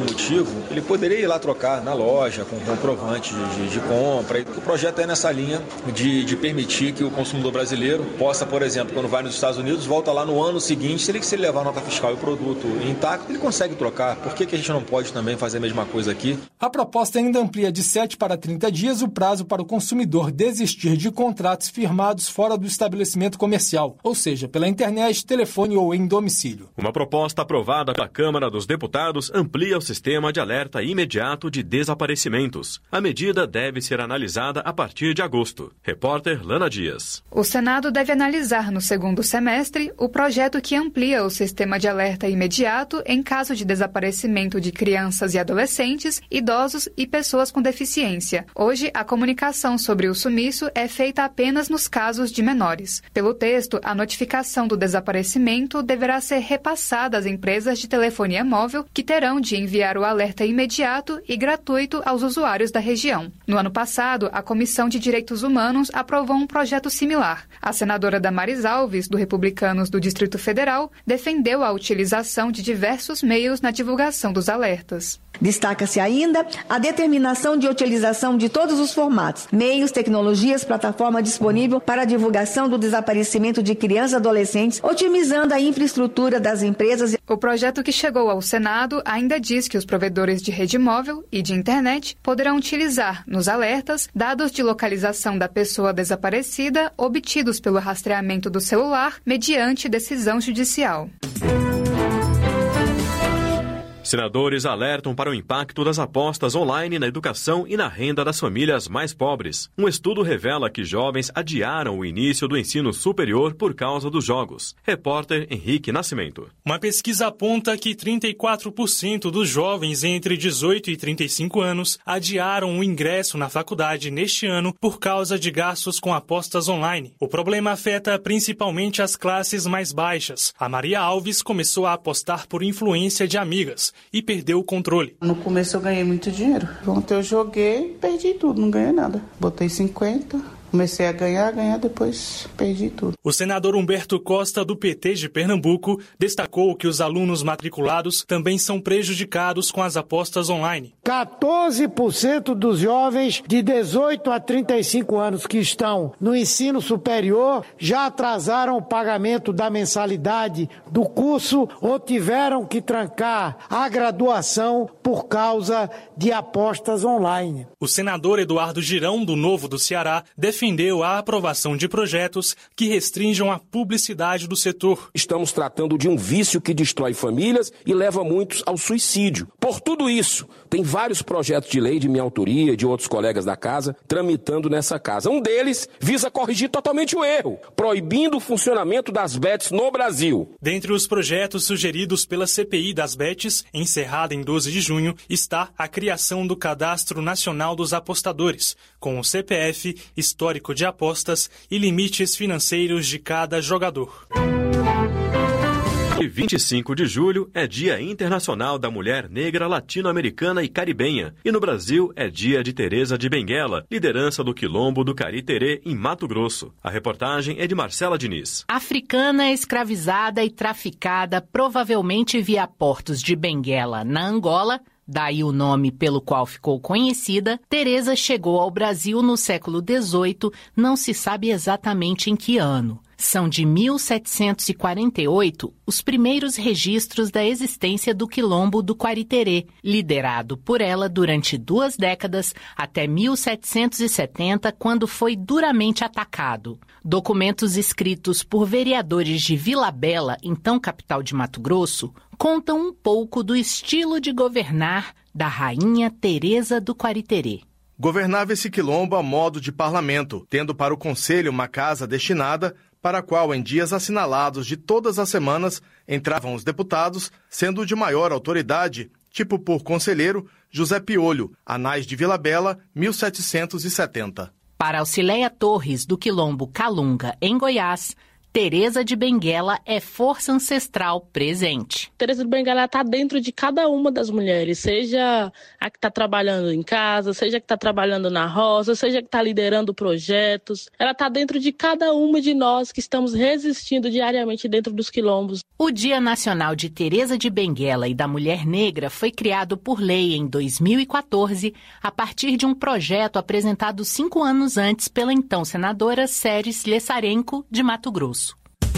aplicativo, ele poderia ir lá trocar na loja, com comprovante de, de compra. E o projeto é nessa linha de, de permitir que o consumidor brasileiro possa, por exemplo, quando vai nos Estados Unidos, volta lá no ano seguinte, se ele, se ele levar a nota fiscal e o produto intacto, ele consegue trocar. Por que, que a gente não pode também fazer a mesma coisa aqui? A proposta ainda amplia de sete para trinta dias o prazo para o consumidor desistir de contratos firmados fora do estabelecimento comercial, ou seja, pela internet, telefone ou em domicílio. Uma proposta aprovada pela Câmara dos Deputados amplia o sistema de alerta imediato de desaparecimentos. A medida deve ser analisada a partir de agosto. Repórter Lana Dias. O Senado deve analisar no segundo semestre o projeto que amplia o sistema de alerta imediato em caso de desaparecimento de crianças e adolescentes, idosos e pessoas com deficiência. Hoje, a comunicação sobre o sumiço é feita apenas nos casos de menores. Pelo texto, a notificação do desaparecimento deverá ser repassada às empresas de telefonia móvel, que terão de enviar o alerta imediato e gratuito aos usuários da região. No ano passado, a Comissão de Direitos Humanos aprovou um projeto similar. A senadora Damares Alves, do Republicanos do Distrito Federal, defendeu a utilização de diversos meios na divulgação dos alertas. Destaca-se ainda a determinação de utilização de todos os formatos, meios, tecnologias, plataforma disponível para a divulgação do desaparecimento de crianças e adolescentes, otimizando a infraestrutura das empresas. O projeto que chegou ao Senado ainda diz que os provedores de rede móvel e de internet poderão utilizar, nos alertas, dados de localização da pessoa desaparecida obtidos pelo rastreamento do celular mediante decisão judicial. Senadores alertam para o impacto das apostas online na educação e na renda das famílias mais pobres. Um estudo revela que jovens adiaram o início do ensino superior por causa dos jogos. Repórter Henrique Nascimento. Uma pesquisa aponta que trinta e quatro por cento dos jovens entre dezoito e trinta e cinco anos adiaram o ingresso na faculdade neste ano por causa de gastos com apostas online. O problema afeta principalmente as classes mais baixas. A Maria Alves começou a apostar por influência de amigas e perdeu o controle. No começo eu ganhei muito dinheiro. Ontem eu joguei, perdi tudo, não ganhei nada. Botei cinquenta, comecei a ganhar, ganhar, depois perdi tudo. O senador Humberto Costa, do P T de Pernambuco, destacou que os alunos matriculados também são prejudicados com as apostas online. quatorze por cento dos jovens de dezoito a trinta e cinco anos que estão no ensino superior já atrasaram o pagamento da mensalidade do curso ou tiveram que trancar a graduação por causa de apostas online. O senador Eduardo Girão, do Novo do Ceará, defendeu a aprovação de projetos que restringam a publicidade do setor. Estamos tratando de um vício que destrói famílias e leva muitos ao suicídio. Por tudo isso, tem vários projetos de lei de minha autoria e de outros colegas da casa tramitando nessa casa. Um deles visa corrigir totalmente o erro, proibindo o funcionamento das bets no Brasil. Dentre os projetos sugeridos pela C P I das bets, encerrada em doze de junho, está a criação do Cadastro Nacional dos Apostadores, com o C P F, histórico de apostas e limites financeiros de cada jogador. E vinte e cinco de julho é Dia Internacional da Mulher Negra Latino-Americana e Caribenha. E no Brasil é Dia de Teresa de Benguela, liderança do Quilombo do Cariterê, em Mato Grosso. A reportagem é de Marcela Diniz. Africana, escravizada e traficada, provavelmente via portos de Benguela, na Angola, daí o nome pelo qual ficou conhecida, Teresa chegou ao Brasil no século dezoito, não se sabe exatamente em que ano. São de mil setecentos e quarenta e oito os primeiros registros da existência do Quilombo do Quariterê, liderado por ela durante duas décadas até mil setecentos e setenta, quando foi duramente atacado. Documentos escritos por vereadores de Vila Bela, então capital de Mato Grosso, contam um pouco do estilo de governar da rainha Teresa do Quariterê. Governava esse quilombo a modo de parlamento, tendo para o conselho uma casa destinada para a qual, em dias assinalados de todas as semanas, entravam os deputados, sendo de maior autoridade, tipo por conselheiro, José Piolho, Anais de Vila Bela, mil setecentos e setenta. Para Auxileia Torres, do Quilombo Calunga, em Goiás, Tereza de Benguela é força ancestral presente. Tereza de Benguela está dentro de cada uma das mulheres, seja a que está trabalhando em casa, seja a que está trabalhando na roça, seja a que está liderando projetos. Ela está dentro de cada uma de nós que estamos resistindo diariamente dentro dos quilombos. O Dia Nacional de Tereza de Benguela e da Mulher Negra foi criado por lei em dois mil e quatorze, a partir de um projeto apresentado cinco anos antes pela então senadora Séries Lessarenko, de Mato Grosso.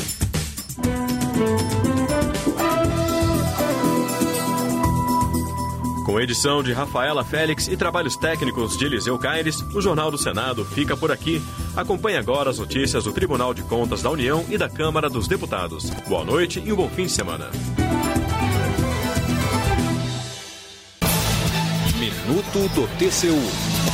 Com edição de Rafaela Félix e trabalhos técnicos de Eliseu Caires, o Jornal do Senado fica por aqui. Acompanhe agora as notícias do Tribunal de Contas da União e da Câmara dos Deputados. Boa noite e um bom fim de semana. Minuto do T C U.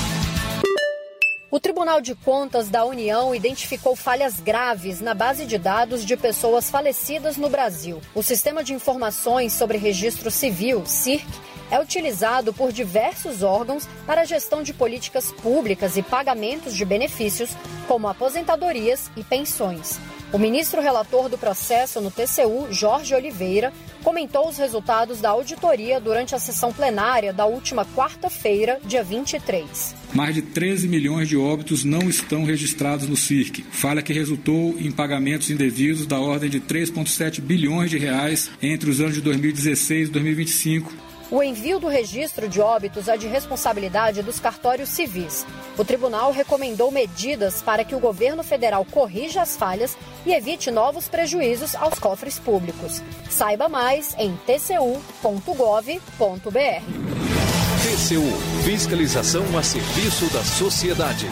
O Tribunal de Contas da União identificou falhas graves na base de dados de pessoas falecidas no Brasil. O Sistema de Informações sobre Registro Civil, S I R C, é utilizado por diversos órgãos para a gestão de políticas públicas e pagamentos de benefícios, como aposentadorias e pensões. O ministro relator do processo no T C U, Jorge Oliveira, comentou os resultados da auditoria durante a sessão plenária da última quarta-feira, dia vinte e três. Mais de treze milhões de óbitos não estão registrados no S I R C, falha que resultou em pagamentos indevidos da ordem de três vírgula sete bilhões de reais entre os anos de dois mil e dezesseis e dois mil e vinte e cinco. O envio do registro de óbitos é de responsabilidade dos cartórios civis. O tribunal recomendou medidas para que o governo federal corrija as falhas e evite novos prejuízos aos cofres públicos. Saiba mais em t c u ponto gov ponto b r. T C U, fiscalização a serviço da sociedade.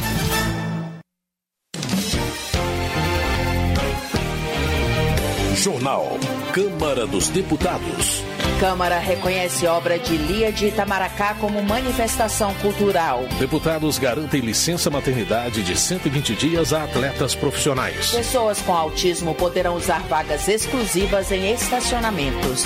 Jornal Câmara dos Deputados. Câmara reconhece obra de Lia de Itamaracá como manifestação cultural. Deputados garantem licença maternidade de cento e vinte dias a atletas profissionais. Pessoas com autismo poderão usar vagas exclusivas em estacionamentos.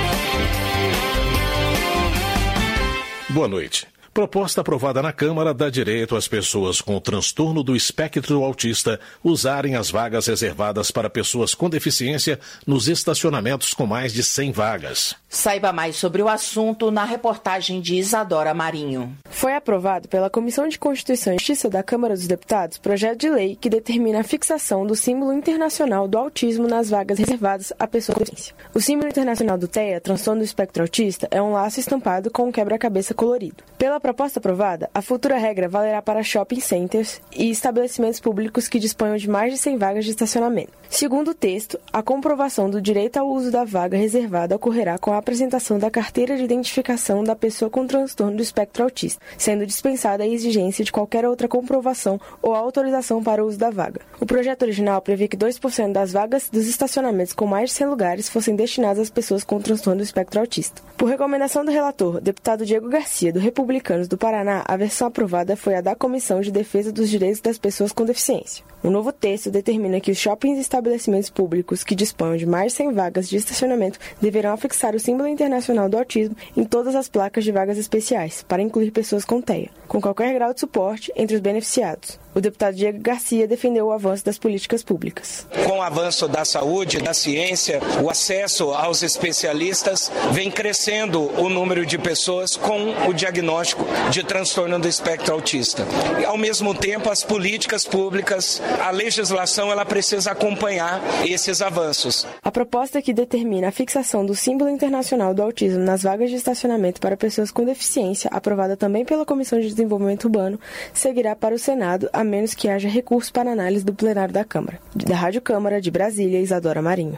Boa noite. Proposta aprovada na Câmara dá direito às pessoas com transtorno do espectro autista usarem as vagas reservadas para pessoas com deficiência nos estacionamentos com mais de cem vagas. Saiba mais sobre o assunto na reportagem de Isadora Marinho. Foi aprovado pela Comissão de Constituição e Justiça da Câmara dos Deputados projeto de lei que determina a fixação do símbolo internacional do autismo nas vagas reservadas a pessoas com deficiência. O símbolo internacional do T E A, transtorno do espectro autista, é um laço estampado com um quebra-cabeça colorido. Pela proposta aprovada, a futura regra valerá para shopping centers e estabelecimentos públicos que disponham de mais de cem vagas de estacionamento. Segundo o texto, a comprovação do direito ao uso da vaga reservada ocorrerá com a apresentação da carteira de identificação da pessoa com transtorno do espectro autista, sendo dispensada a exigência de qualquer outra comprovação ou autorização para o uso da vaga. O projeto original previa que dois por cento das vagas dos estacionamentos com mais de cem lugares fossem destinadas às pessoas com transtorno do espectro autista. Por recomendação do relator, deputado Diego Garcia, do Republicanos do Paraná, a versão aprovada foi a da Comissão de Defesa dos Direitos das Pessoas com Deficiência. O novo texto determina que os shoppings e estabelecimentos públicos que disponham de mais de cem vagas de estacionamento deverão afixar o símbolo internacional do autismo em todas as placas de vagas especiais, para incluir pessoas com T E A, com qualquer grau de suporte entre os beneficiados. O deputado Diego Garcia defendeu o avanço das políticas públicas. Com o avanço da saúde, da ciência, o acesso aos especialistas, vem crescendo o número de pessoas com o diagnóstico de transtorno do espectro autista. E, ao mesmo tempo, as políticas públicas, a legislação, ela precisa acompanhar esses avanços. A proposta que determina a fixação do símbolo internacional do autismo nas vagas de estacionamento para pessoas com deficiência, aprovada também pela Comissão de Desenvolvimento Urbano, seguirá para o Senado, a menos que haja recurso para análise do plenário da Câmara. Da Rádio Câmara de Brasília, Isadora Marinho.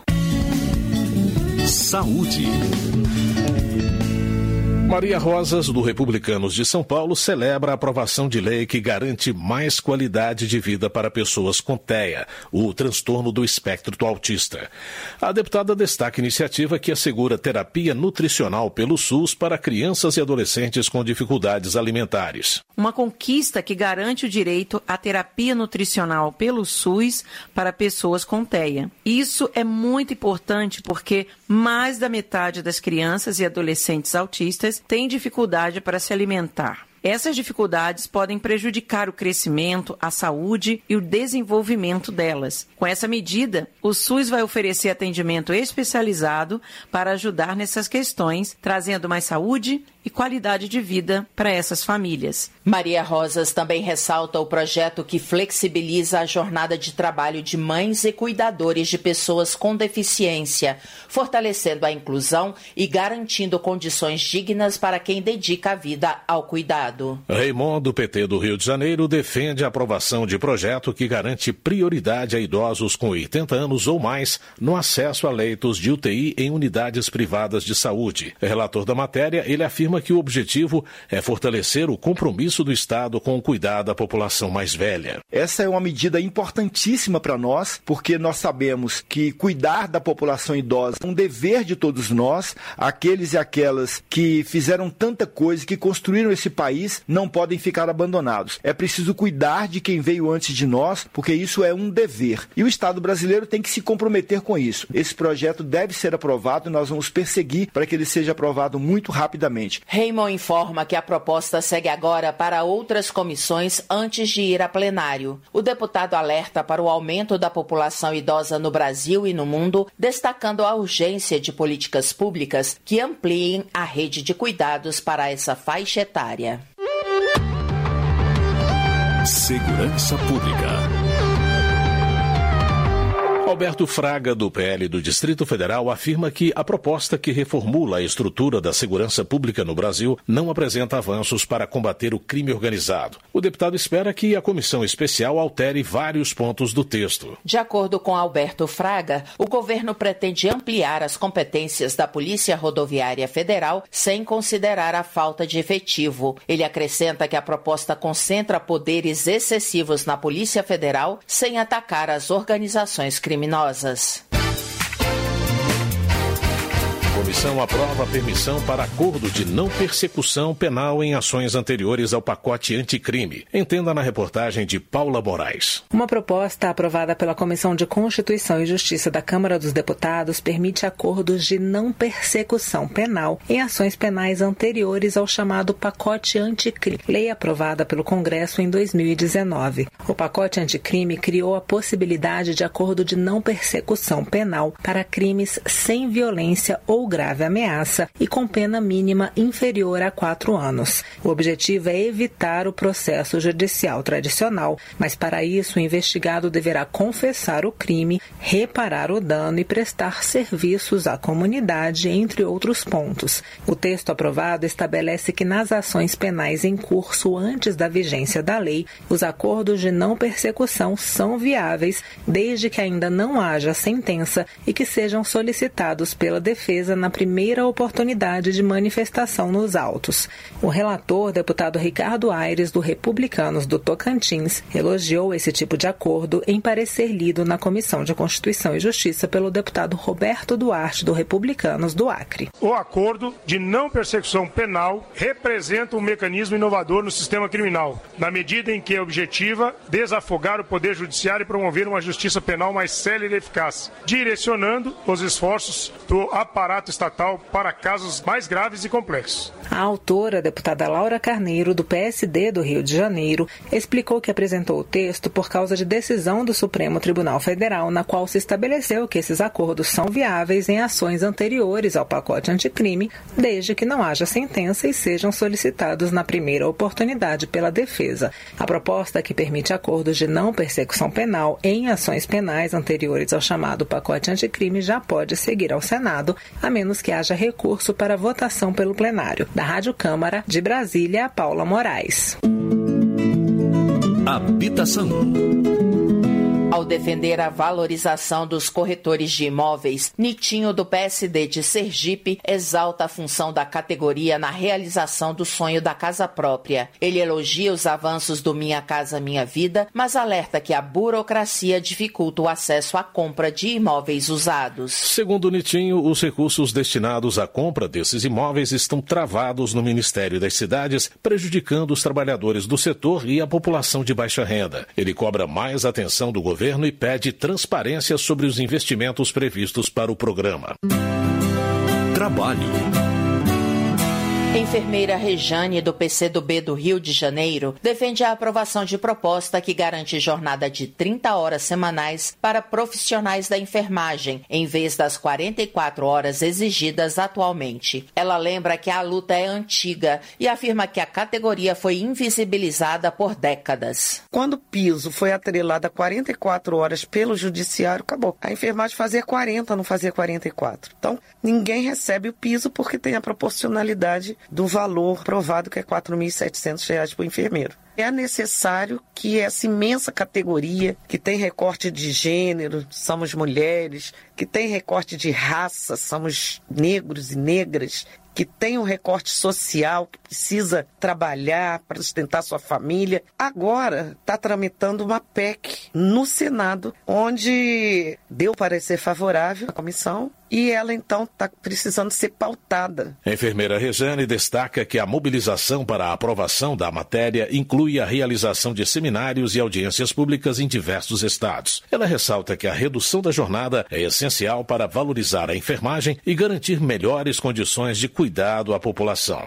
Saúde. Maria Rosas, do Republicanos de São Paulo, celebra a aprovação de lei que garante mais qualidade de vida para pessoas com T E A, o transtorno do espectro autista. A deputada destaca a iniciativa que assegura terapia nutricional pelo SUS para crianças e adolescentes com dificuldades alimentares. Uma conquista que garante o direito à terapia nutricional pelo SUS para pessoas com T E A. Isso é muito importante porque mais da metade das crianças e adolescentes autistas tem dificuldade para se alimentar. Essas dificuldades podem prejudicar o crescimento, a saúde e o desenvolvimento delas. Com essa medida, o SUS vai oferecer atendimento especializado para ajudar nessas questões, trazendo mais saúde e qualidade de vida para essas famílias. Maria Rosas também ressalta o projeto que flexibiliza a jornada de trabalho de mães e cuidadores de pessoas com deficiência, fortalecendo a inclusão e garantindo condições dignas para quem dedica a vida ao cuidado. Raimundo, do P T do Rio de Janeiro, defende a aprovação de projeto que garante prioridade a idosos com oitenta anos ou mais no acesso a leitos de U T I em unidades privadas de saúde. Relator da matéria, ele afirma que o objetivo é fortalecer o compromisso do Estado com o cuidado da população mais velha. Essa é uma medida importantíssima para nós, porque nós sabemos que cuidar da população idosa é um dever de todos nós. Aqueles e aquelas que fizeram tanta coisa, que construíram esse país, não podem ficar abandonados. É preciso cuidar de quem veio antes de nós, porque isso é um dever. E o Estado brasileiro tem que se comprometer com isso. Esse projeto deve ser aprovado e nós vamos perseguir para que ele seja aprovado muito rapidamente. Raymond informa que a proposta segue agora para outras comissões antes de ir a plenário. O deputado alerta para o aumento da população idosa no Brasil e no mundo, destacando a urgência de políticas públicas que ampliem a rede de cuidados para essa faixa etária. Segurança Pública. Alberto Fraga, do P L do Distrito Federal, afirma que a proposta que reformula a estrutura da segurança pública no Brasil não apresenta avanços para combater o crime organizado. O deputado espera que a comissão especial altere vários pontos do texto. De acordo com Alberto Fraga, o governo pretende ampliar as competências da Polícia Rodoviária Federal sem considerar a falta de efetivo. Ele acrescenta que a proposta concentra poderes excessivos na Polícia Federal sem atacar as organizações criminosas. Criminosas. Comissão aprova a permissão para acordo de não persecução penal em ações anteriores ao pacote anticrime. Entenda na reportagem de Paula Moraes. Uma proposta aprovada pela Comissão de Constituição e Justiça da Câmara dos Deputados permite acordos de não persecução penal em ações penais anteriores ao chamado pacote anticrime, lei aprovada pelo Congresso em dois mil e dezenove. O pacote anticrime criou a possibilidade de acordo de não persecução penal para crimes sem violência ou grave ameaça e com pena mínima inferior a quatro anos. O objetivo é evitar o processo judicial tradicional, mas para isso o investigado deverá confessar o crime, reparar o dano e prestar serviços à comunidade, entre outros pontos. O texto aprovado estabelece que nas ações penais em curso antes da vigência da lei, os acordos de não persecução são viáveis desde que ainda não haja sentença e que sejam solicitados pela defesa na primeira oportunidade de manifestação nos autos. O relator, deputado Ricardo Aires, do Republicanos do Tocantins, elogiou esse tipo de acordo em parecer lido na Comissão de Constituição e Justiça pelo deputado Roberto Duarte, do Republicanos do Acre. O acordo de não persecução penal representa um mecanismo inovador no sistema criminal, na medida em que objetiva desafogar o Poder Judiciário e promover uma justiça penal mais célere e eficaz, direcionando os esforços do aparato estatal para casos mais graves e complexos. A autora, a deputada Laura Carneiro, do P S D do Rio de Janeiro, explicou que apresentou o texto por causa de decisão do Supremo Tribunal Federal, na qual se estabeleceu que esses acordos são viáveis em ações anteriores ao pacote anticrime, desde que não haja sentença e sejam solicitados na primeira oportunidade pela defesa. A proposta, que permite acordos de não persecução penal em ações penais anteriores ao chamado pacote anticrime, já pode seguir ao Senado, a menos que haja recurso para votação pelo plenário. Da Rádio Câmara, de Brasília, Paula Moraes. Habitação. Ao defender a valorização dos corretores de imóveis, Nitinho, do P S D de Sergipe, exalta a função da categoria na realização do sonho da casa própria. Ele elogia os avanços do Minha Casa Minha Vida, mas alerta que a burocracia dificulta o acesso à compra de imóveis usados. Segundo Nitinho, os recursos destinados à compra desses imóveis estão travados no Ministério das Cidades, prejudicando os trabalhadores do setor e a população de baixa renda. Ele cobra mais atenção do governo e pede transparência sobre os investimentos previstos para o programa. Trabalho. Enfermeira Rejane, do P C do B do Rio de Janeiro, defende a aprovação de proposta que garante jornada de trinta horas semanais para profissionais da enfermagem, em vez das quarenta e quatro horas exigidas atualmente. Ela lembra que a luta é antiga e afirma que a categoria foi invisibilizada por décadas. Quando o piso foi atrelado a quarenta e quatro horas pelo judiciário, acabou. A enfermagem fazia quarenta, não fazia quarenta e quatro. Então, ninguém recebe o piso porque tem a proporcionalidade do valor provado, que é quatro mil e setecentos reais por enfermeiro. É necessário que essa imensa categoria, que tem recorte de gênero, somos mulheres, que tem recorte de raça, somos negros e negras, que tem um recorte social, que precisa trabalhar para sustentar sua família, agora está tramitando uma P E C no Senado, onde deu parecer favorável à comissão, e ela, então, está precisando ser pautada. A enfermeira Rejane destaca que a mobilização para a aprovação da matéria inclui a realização de seminários e audiências públicas em diversos estados. Ela ressalta que a redução da jornada é essencial para valorizar a enfermagem e garantir melhores condições de cuidado à população.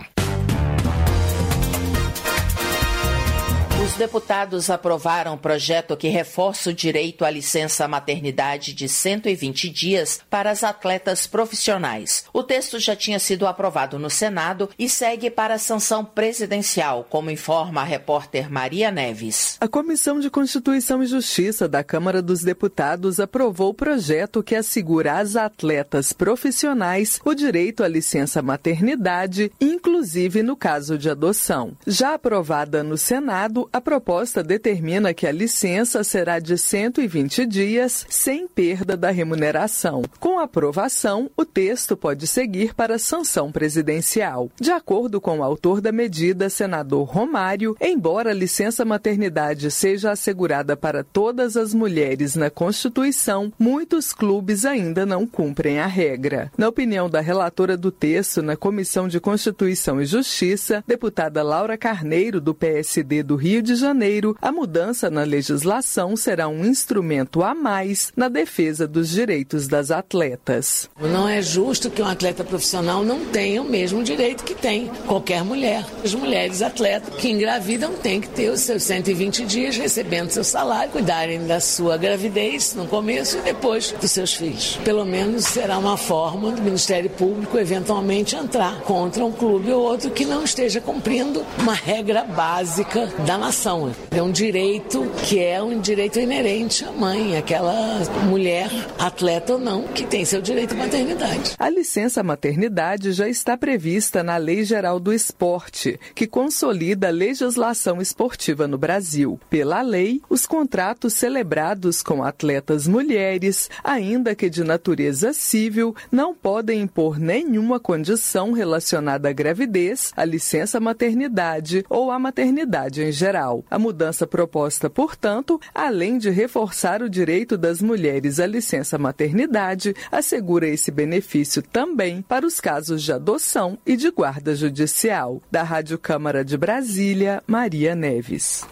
Os deputados aprovaram um projeto que reforça o direito à licença maternidade de cento e vinte dias para as atletas profissionais. O texto já tinha sido aprovado no Senado e segue para a sanção presidencial, como informa a repórter Maria Neves. A Comissão de Constituição e Justiça da Câmara dos Deputados aprovou o projeto que assegura às atletas profissionais o direito à licença maternidade, inclusive no caso de adoção. Já aprovada no Senado, a proposta determina que a licença será de cento e vinte dias, sem perda da remuneração. Com a aprovação, o texto pode seguir para a sanção presidencial. De acordo com o autor da medida, senador Romário, embora a licença maternidade seja assegurada para todas as mulheres na Constituição, muitos clubes ainda não cumprem a regra. Na opinião da relatora do texto na Comissão de Constituição e Justiça, deputada Laura Carneiro, do P S D do Rio de Janeiro, a mudança na legislação será um instrumento a mais na defesa dos direitos das atletas. Não é justo que um atleta profissional não tenha o mesmo direito que tem qualquer mulher. As mulheres atletas que engravidam têm que ter os seus cento e vinte dias recebendo seu salário, cuidarem da sua gravidez no começo e depois dos seus filhos. Pelo menos será uma forma do Ministério Público eventualmente entrar contra um clube ou outro que não esteja cumprindo uma regra básica da nação. É um direito que é um direito inerente à mãe, aquela mulher, atleta ou não, que tem seu direito à maternidade. A licença maternidade já está prevista na Lei Geral do Esporte, que consolida a legislação esportiva no Brasil. Pela lei, os contratos celebrados com atletas mulheres, ainda que de natureza civil, não podem impor nenhuma condição relacionada à gravidez, à licença maternidade ou à maternidade em geral. A mudança proposta, portanto, além de reforçar o direito das mulheres à licença maternidade, assegura esse benefício também para os casos de adoção e de guarda judicial. Da Rádio Câmara de Brasília, Maria Neves.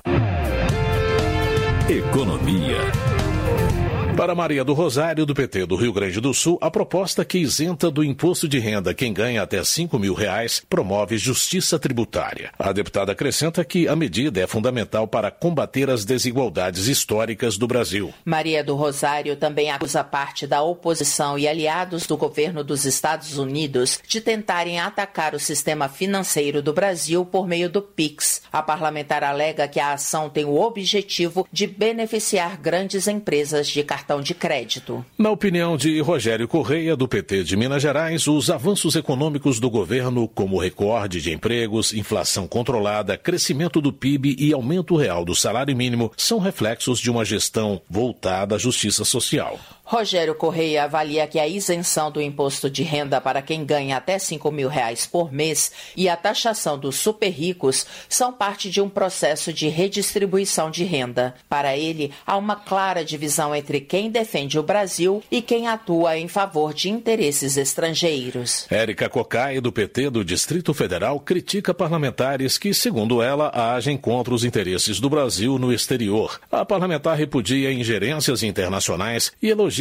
Economia. Para Maria do Rosário, do P T do Rio Grande do Sul, a proposta que isenta do imposto de renda quem ganha até cinco mil reais promove justiça tributária. A deputada acrescenta que a medida é fundamental para combater as desigualdades históricas do Brasil. Maria do Rosário também acusa parte da oposição e aliados do governo dos Estados Unidos de tentarem atacar o sistema financeiro do Brasil por meio do Pix. A parlamentar alega que a ação tem o objetivo de beneficiar grandes empresas de cartão de crédito. Na opinião de Rogério Correia, do P T de Minas Gerais, os avanços econômicos do governo, como recorde de empregos, inflação controlada, crescimento do P I B e aumento real do salário mínimo, são reflexos de uma gestão voltada à justiça social. Rogério Correia avalia que a isenção do imposto de renda para quem ganha até cinco mil reais por mês e a taxação dos super ricos são parte de um processo de redistribuição de renda. Para ele, há uma clara divisão entre quem defende o Brasil e quem atua em favor de interesses estrangeiros. Érica Cocai, do P T do Distrito Federal, critica parlamentares que, segundo ela, agem contra os interesses do Brasil no exterior. A parlamentar repudia ingerências internacionais e elogia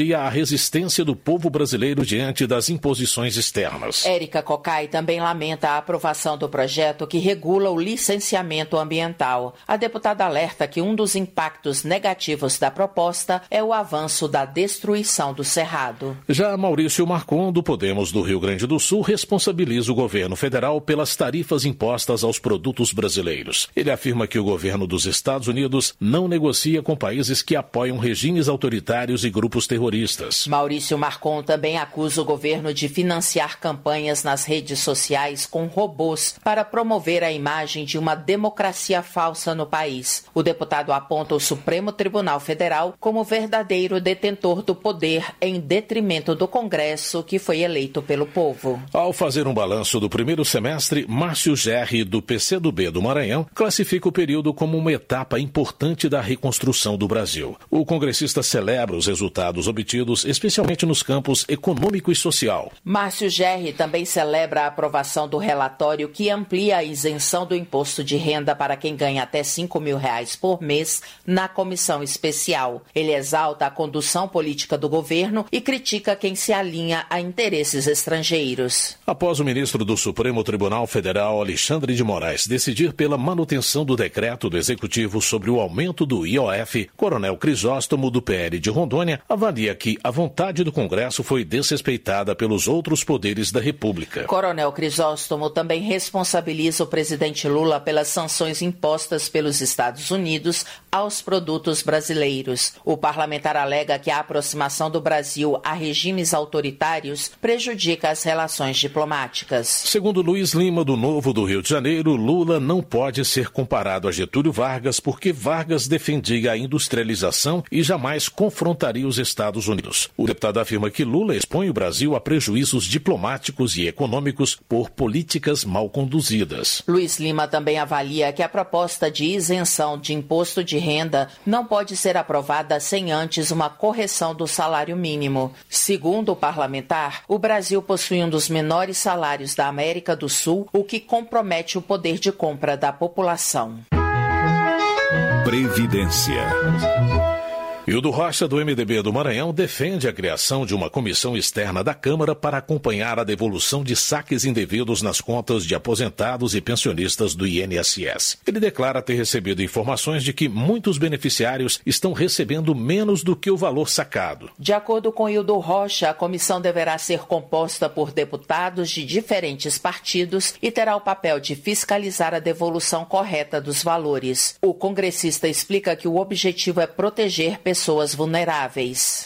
elogia a resistência do povo brasileiro diante das imposições externas. Érica Cocai também lamenta a aprovação do projeto que regula o licenciamento ambiental. A deputada alerta que um dos impactos negativos da proposta é o avanço da destruição do cerrado. Já Maurício Marcon, do Podemos do Rio Grande do Sul, responsabiliza o governo federal pelas tarifas impostas aos produtos brasileiros. Ele afirma que o governo dos Estados Unidos não negocia com países que apoiam regimes autoritários e grupos terroristas. Maurício Marcon também acusa o governo de financiar campanhas nas redes sociais com robôs para promover a imagem de uma democracia falsa no país. O deputado aponta o Supremo Tribunal Federal como verdadeiro detentor do poder em detrimento do Congresso, que foi eleito pelo povo. Ao fazer um balanço do primeiro semestre, Márcio Gerri, do P C do B do Maranhão, classifica o período como uma etapa importante da reconstrução do Brasil. O congressista celebra os resultados obtidos, especialmente nos campos econômico e social. Márcio Gerri também celebra a aprovação do relatório que amplia a isenção do imposto de renda para quem ganha até cinco mil reais por mês na comissão especial. Ele exalta a condução política do governo e critica quem se alinha a interesses estrangeiros. Após o ministro do Supremo Tribunal Federal, Alexandre de Moraes, decidir pela manutenção do decreto do Executivo sobre o aumento do I O F, Coronel Crisóstomo, do P L de Rondônia, avalia que a vontade do Congresso foi desrespeitada pelos outros poderes da República. Coronel Crisóstomo também responsabiliza o presidente Lula pelas sanções impostas pelos Estados Unidos aos produtos brasileiros. O parlamentar alega que a aproximação do Brasil a regimes autoritários prejudica as relações diplomáticas. Segundo Luiz Lima, do Novo do Rio de Janeiro, Lula não pode ser comparado a Getúlio Vargas porque Vargas defendia a industrialização e jamais confrontaria os Estados Unidos. O deputado afirma que Lula expõe o Brasil a prejuízos diplomáticos e econômicos por políticas mal conduzidas. Luiz Lima também avalia que a proposta de isenção de imposto de renda não pode ser aprovada sem antes uma correção do salário mínimo. Segundo o parlamentar, o Brasil possui um dos menores salários da América do Sul, o que compromete o poder de compra da população. Previdência. Hildo Rocha, do M D B do Maranhão, defende a criação de uma comissão externa da Câmara para acompanhar a devolução de saques indevidos nas contas de aposentados e pensionistas do I N S S. Ele declara ter recebido informações de que muitos beneficiários estão recebendo menos do que o valor sacado. De acordo com Hildo Rocha, a comissão deverá ser composta por deputados de diferentes partidos e terá o papel de fiscalizar a devolução correta dos valores. O congressista explica que o objetivo é proteger pessoas pessoas vulneráveis.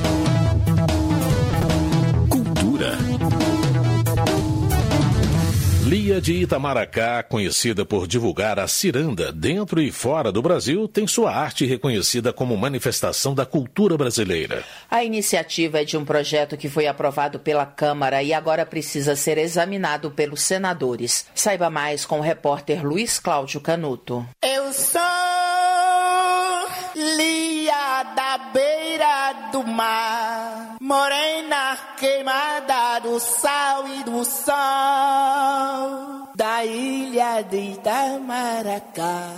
Cultura. Lia de Itamaracá, conhecida por divulgar a ciranda dentro e fora do Brasil, tem sua arte reconhecida como manifestação da cultura brasileira. A iniciativa é de um projeto que foi aprovado pela Câmara e agora precisa ser examinado pelos senadores. Saiba mais com o repórter Luiz Cláudio Canuto. Eu sou Lia da beira do mar, morena queimada do sal e do sol, da ilha de Itamaracá.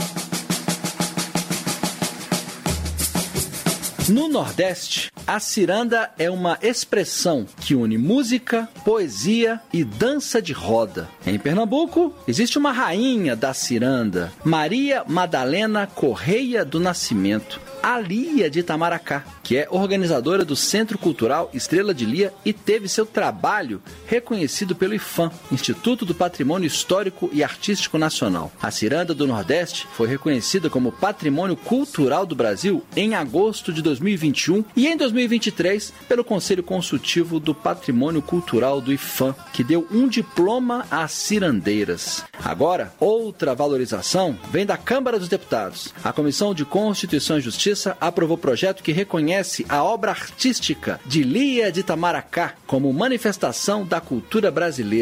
No Nordeste, a ciranda é uma expressão que une música, poesia e dança de roda. Em Pernambuco, existe uma rainha da ciranda, Maria Madalena Correia do Nascimento, a Lia de Itamaracá, que é organizadora do Centro Cultural Estrela de Lia e teve seu trabalho reconhecido pelo IFAM, Instituto do Patrimônio Histórico e Artístico Nacional. A ciranda do Nordeste foi reconhecida como Patrimônio Cultural do Brasil em agosto de dois mil e vinte e um e em dois mil e vinte e três pelo Conselho Consultivo do Patrimônio Cultural do IFAM, que deu um diploma às cirandeiras. Agora, outra valorização vem da Câmara dos Deputados. A Comissão de Constituição e Justiça aprovou projeto que reconhece a obra artística de Lia de Itamaracá como manifestação da cultura brasileira.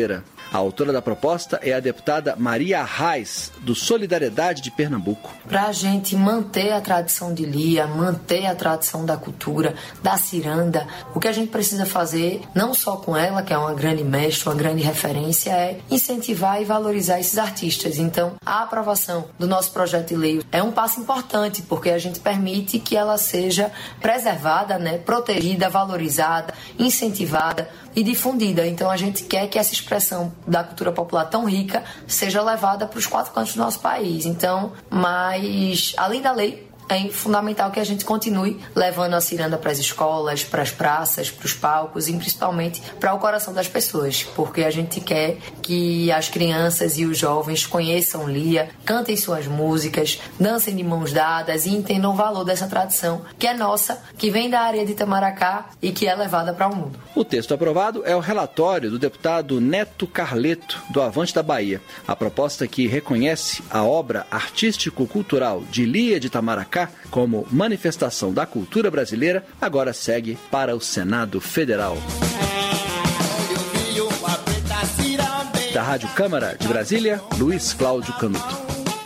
A autora da proposta é a deputada Maria Arraes, do Solidariedade de Pernambuco. Para a gente manter a tradição de Lia, manter a tradição da cultura, da ciranda, o que a gente precisa fazer, não só com ela, que é uma grande mestre, uma grande referência, é incentivar e valorizar esses artistas. Então, a aprovação do nosso projeto de lei é um passo importante, porque a gente permite que ela seja preservada, né, protegida, valorizada, incentivada e difundida. Então, a gente quer que essa expressão da cultura popular tão rica seja levada para os quatro cantos do nosso país. Então, mas, além da lei, é fundamental que a gente continue levando a ciranda para as escolas, para as praças, para os palcos e principalmente para o coração das pessoas, porque a gente quer que as crianças e os jovens conheçam Lia, cantem suas músicas, dancem de mãos dadas e entendam o valor dessa tradição que é nossa, que vem da área de Itamaracá e que é levada para o mundo. O texto aprovado é o relatório do deputado Neto Carleto, do Avante da Bahia. A proposta que reconhece a obra artístico-cultural de Lia de Itamaracá como manifestação da cultura brasileira, agora segue para o Senado Federal. Da Rádio Câmara de Brasília, Luiz Cláudio Canuto.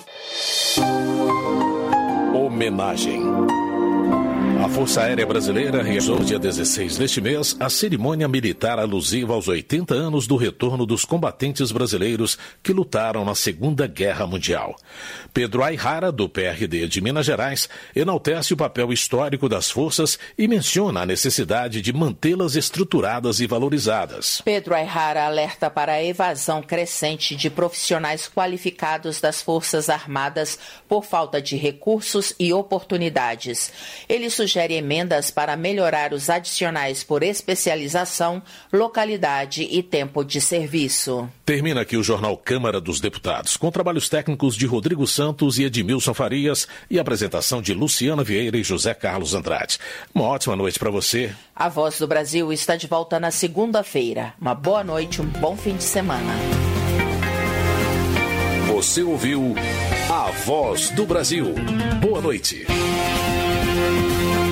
Homenagem. A Força Aérea Brasileira realizou no dia dezesseis deste mês a cerimônia militar alusiva aos oitenta anos do retorno dos combatentes brasileiros que lutaram na Segunda Guerra Mundial. Pedro Ayrara, do P R D de Minas Gerais, enaltece o papel histórico das forças e menciona a necessidade de mantê-las estruturadas e valorizadas. Pedro Ayrara alerta para a evasão crescente de profissionais qualificados das Forças Armadas por falta de recursos e oportunidades. Ele sugere emendas para melhorar os adicionais por especialização, localidade e tempo de serviço. Termina aqui o Jornal Câmara dos Deputados, com trabalhos técnicos de Rodrigo Santos e Edmilson Farias e apresentação de Luciana Vieira e José Carlos Andrade. Uma ótima noite para você. A Voz do Brasil está de volta na segunda-feira. Uma boa noite, um bom fim de semana. Você ouviu A Voz do Brasil. Boa noite.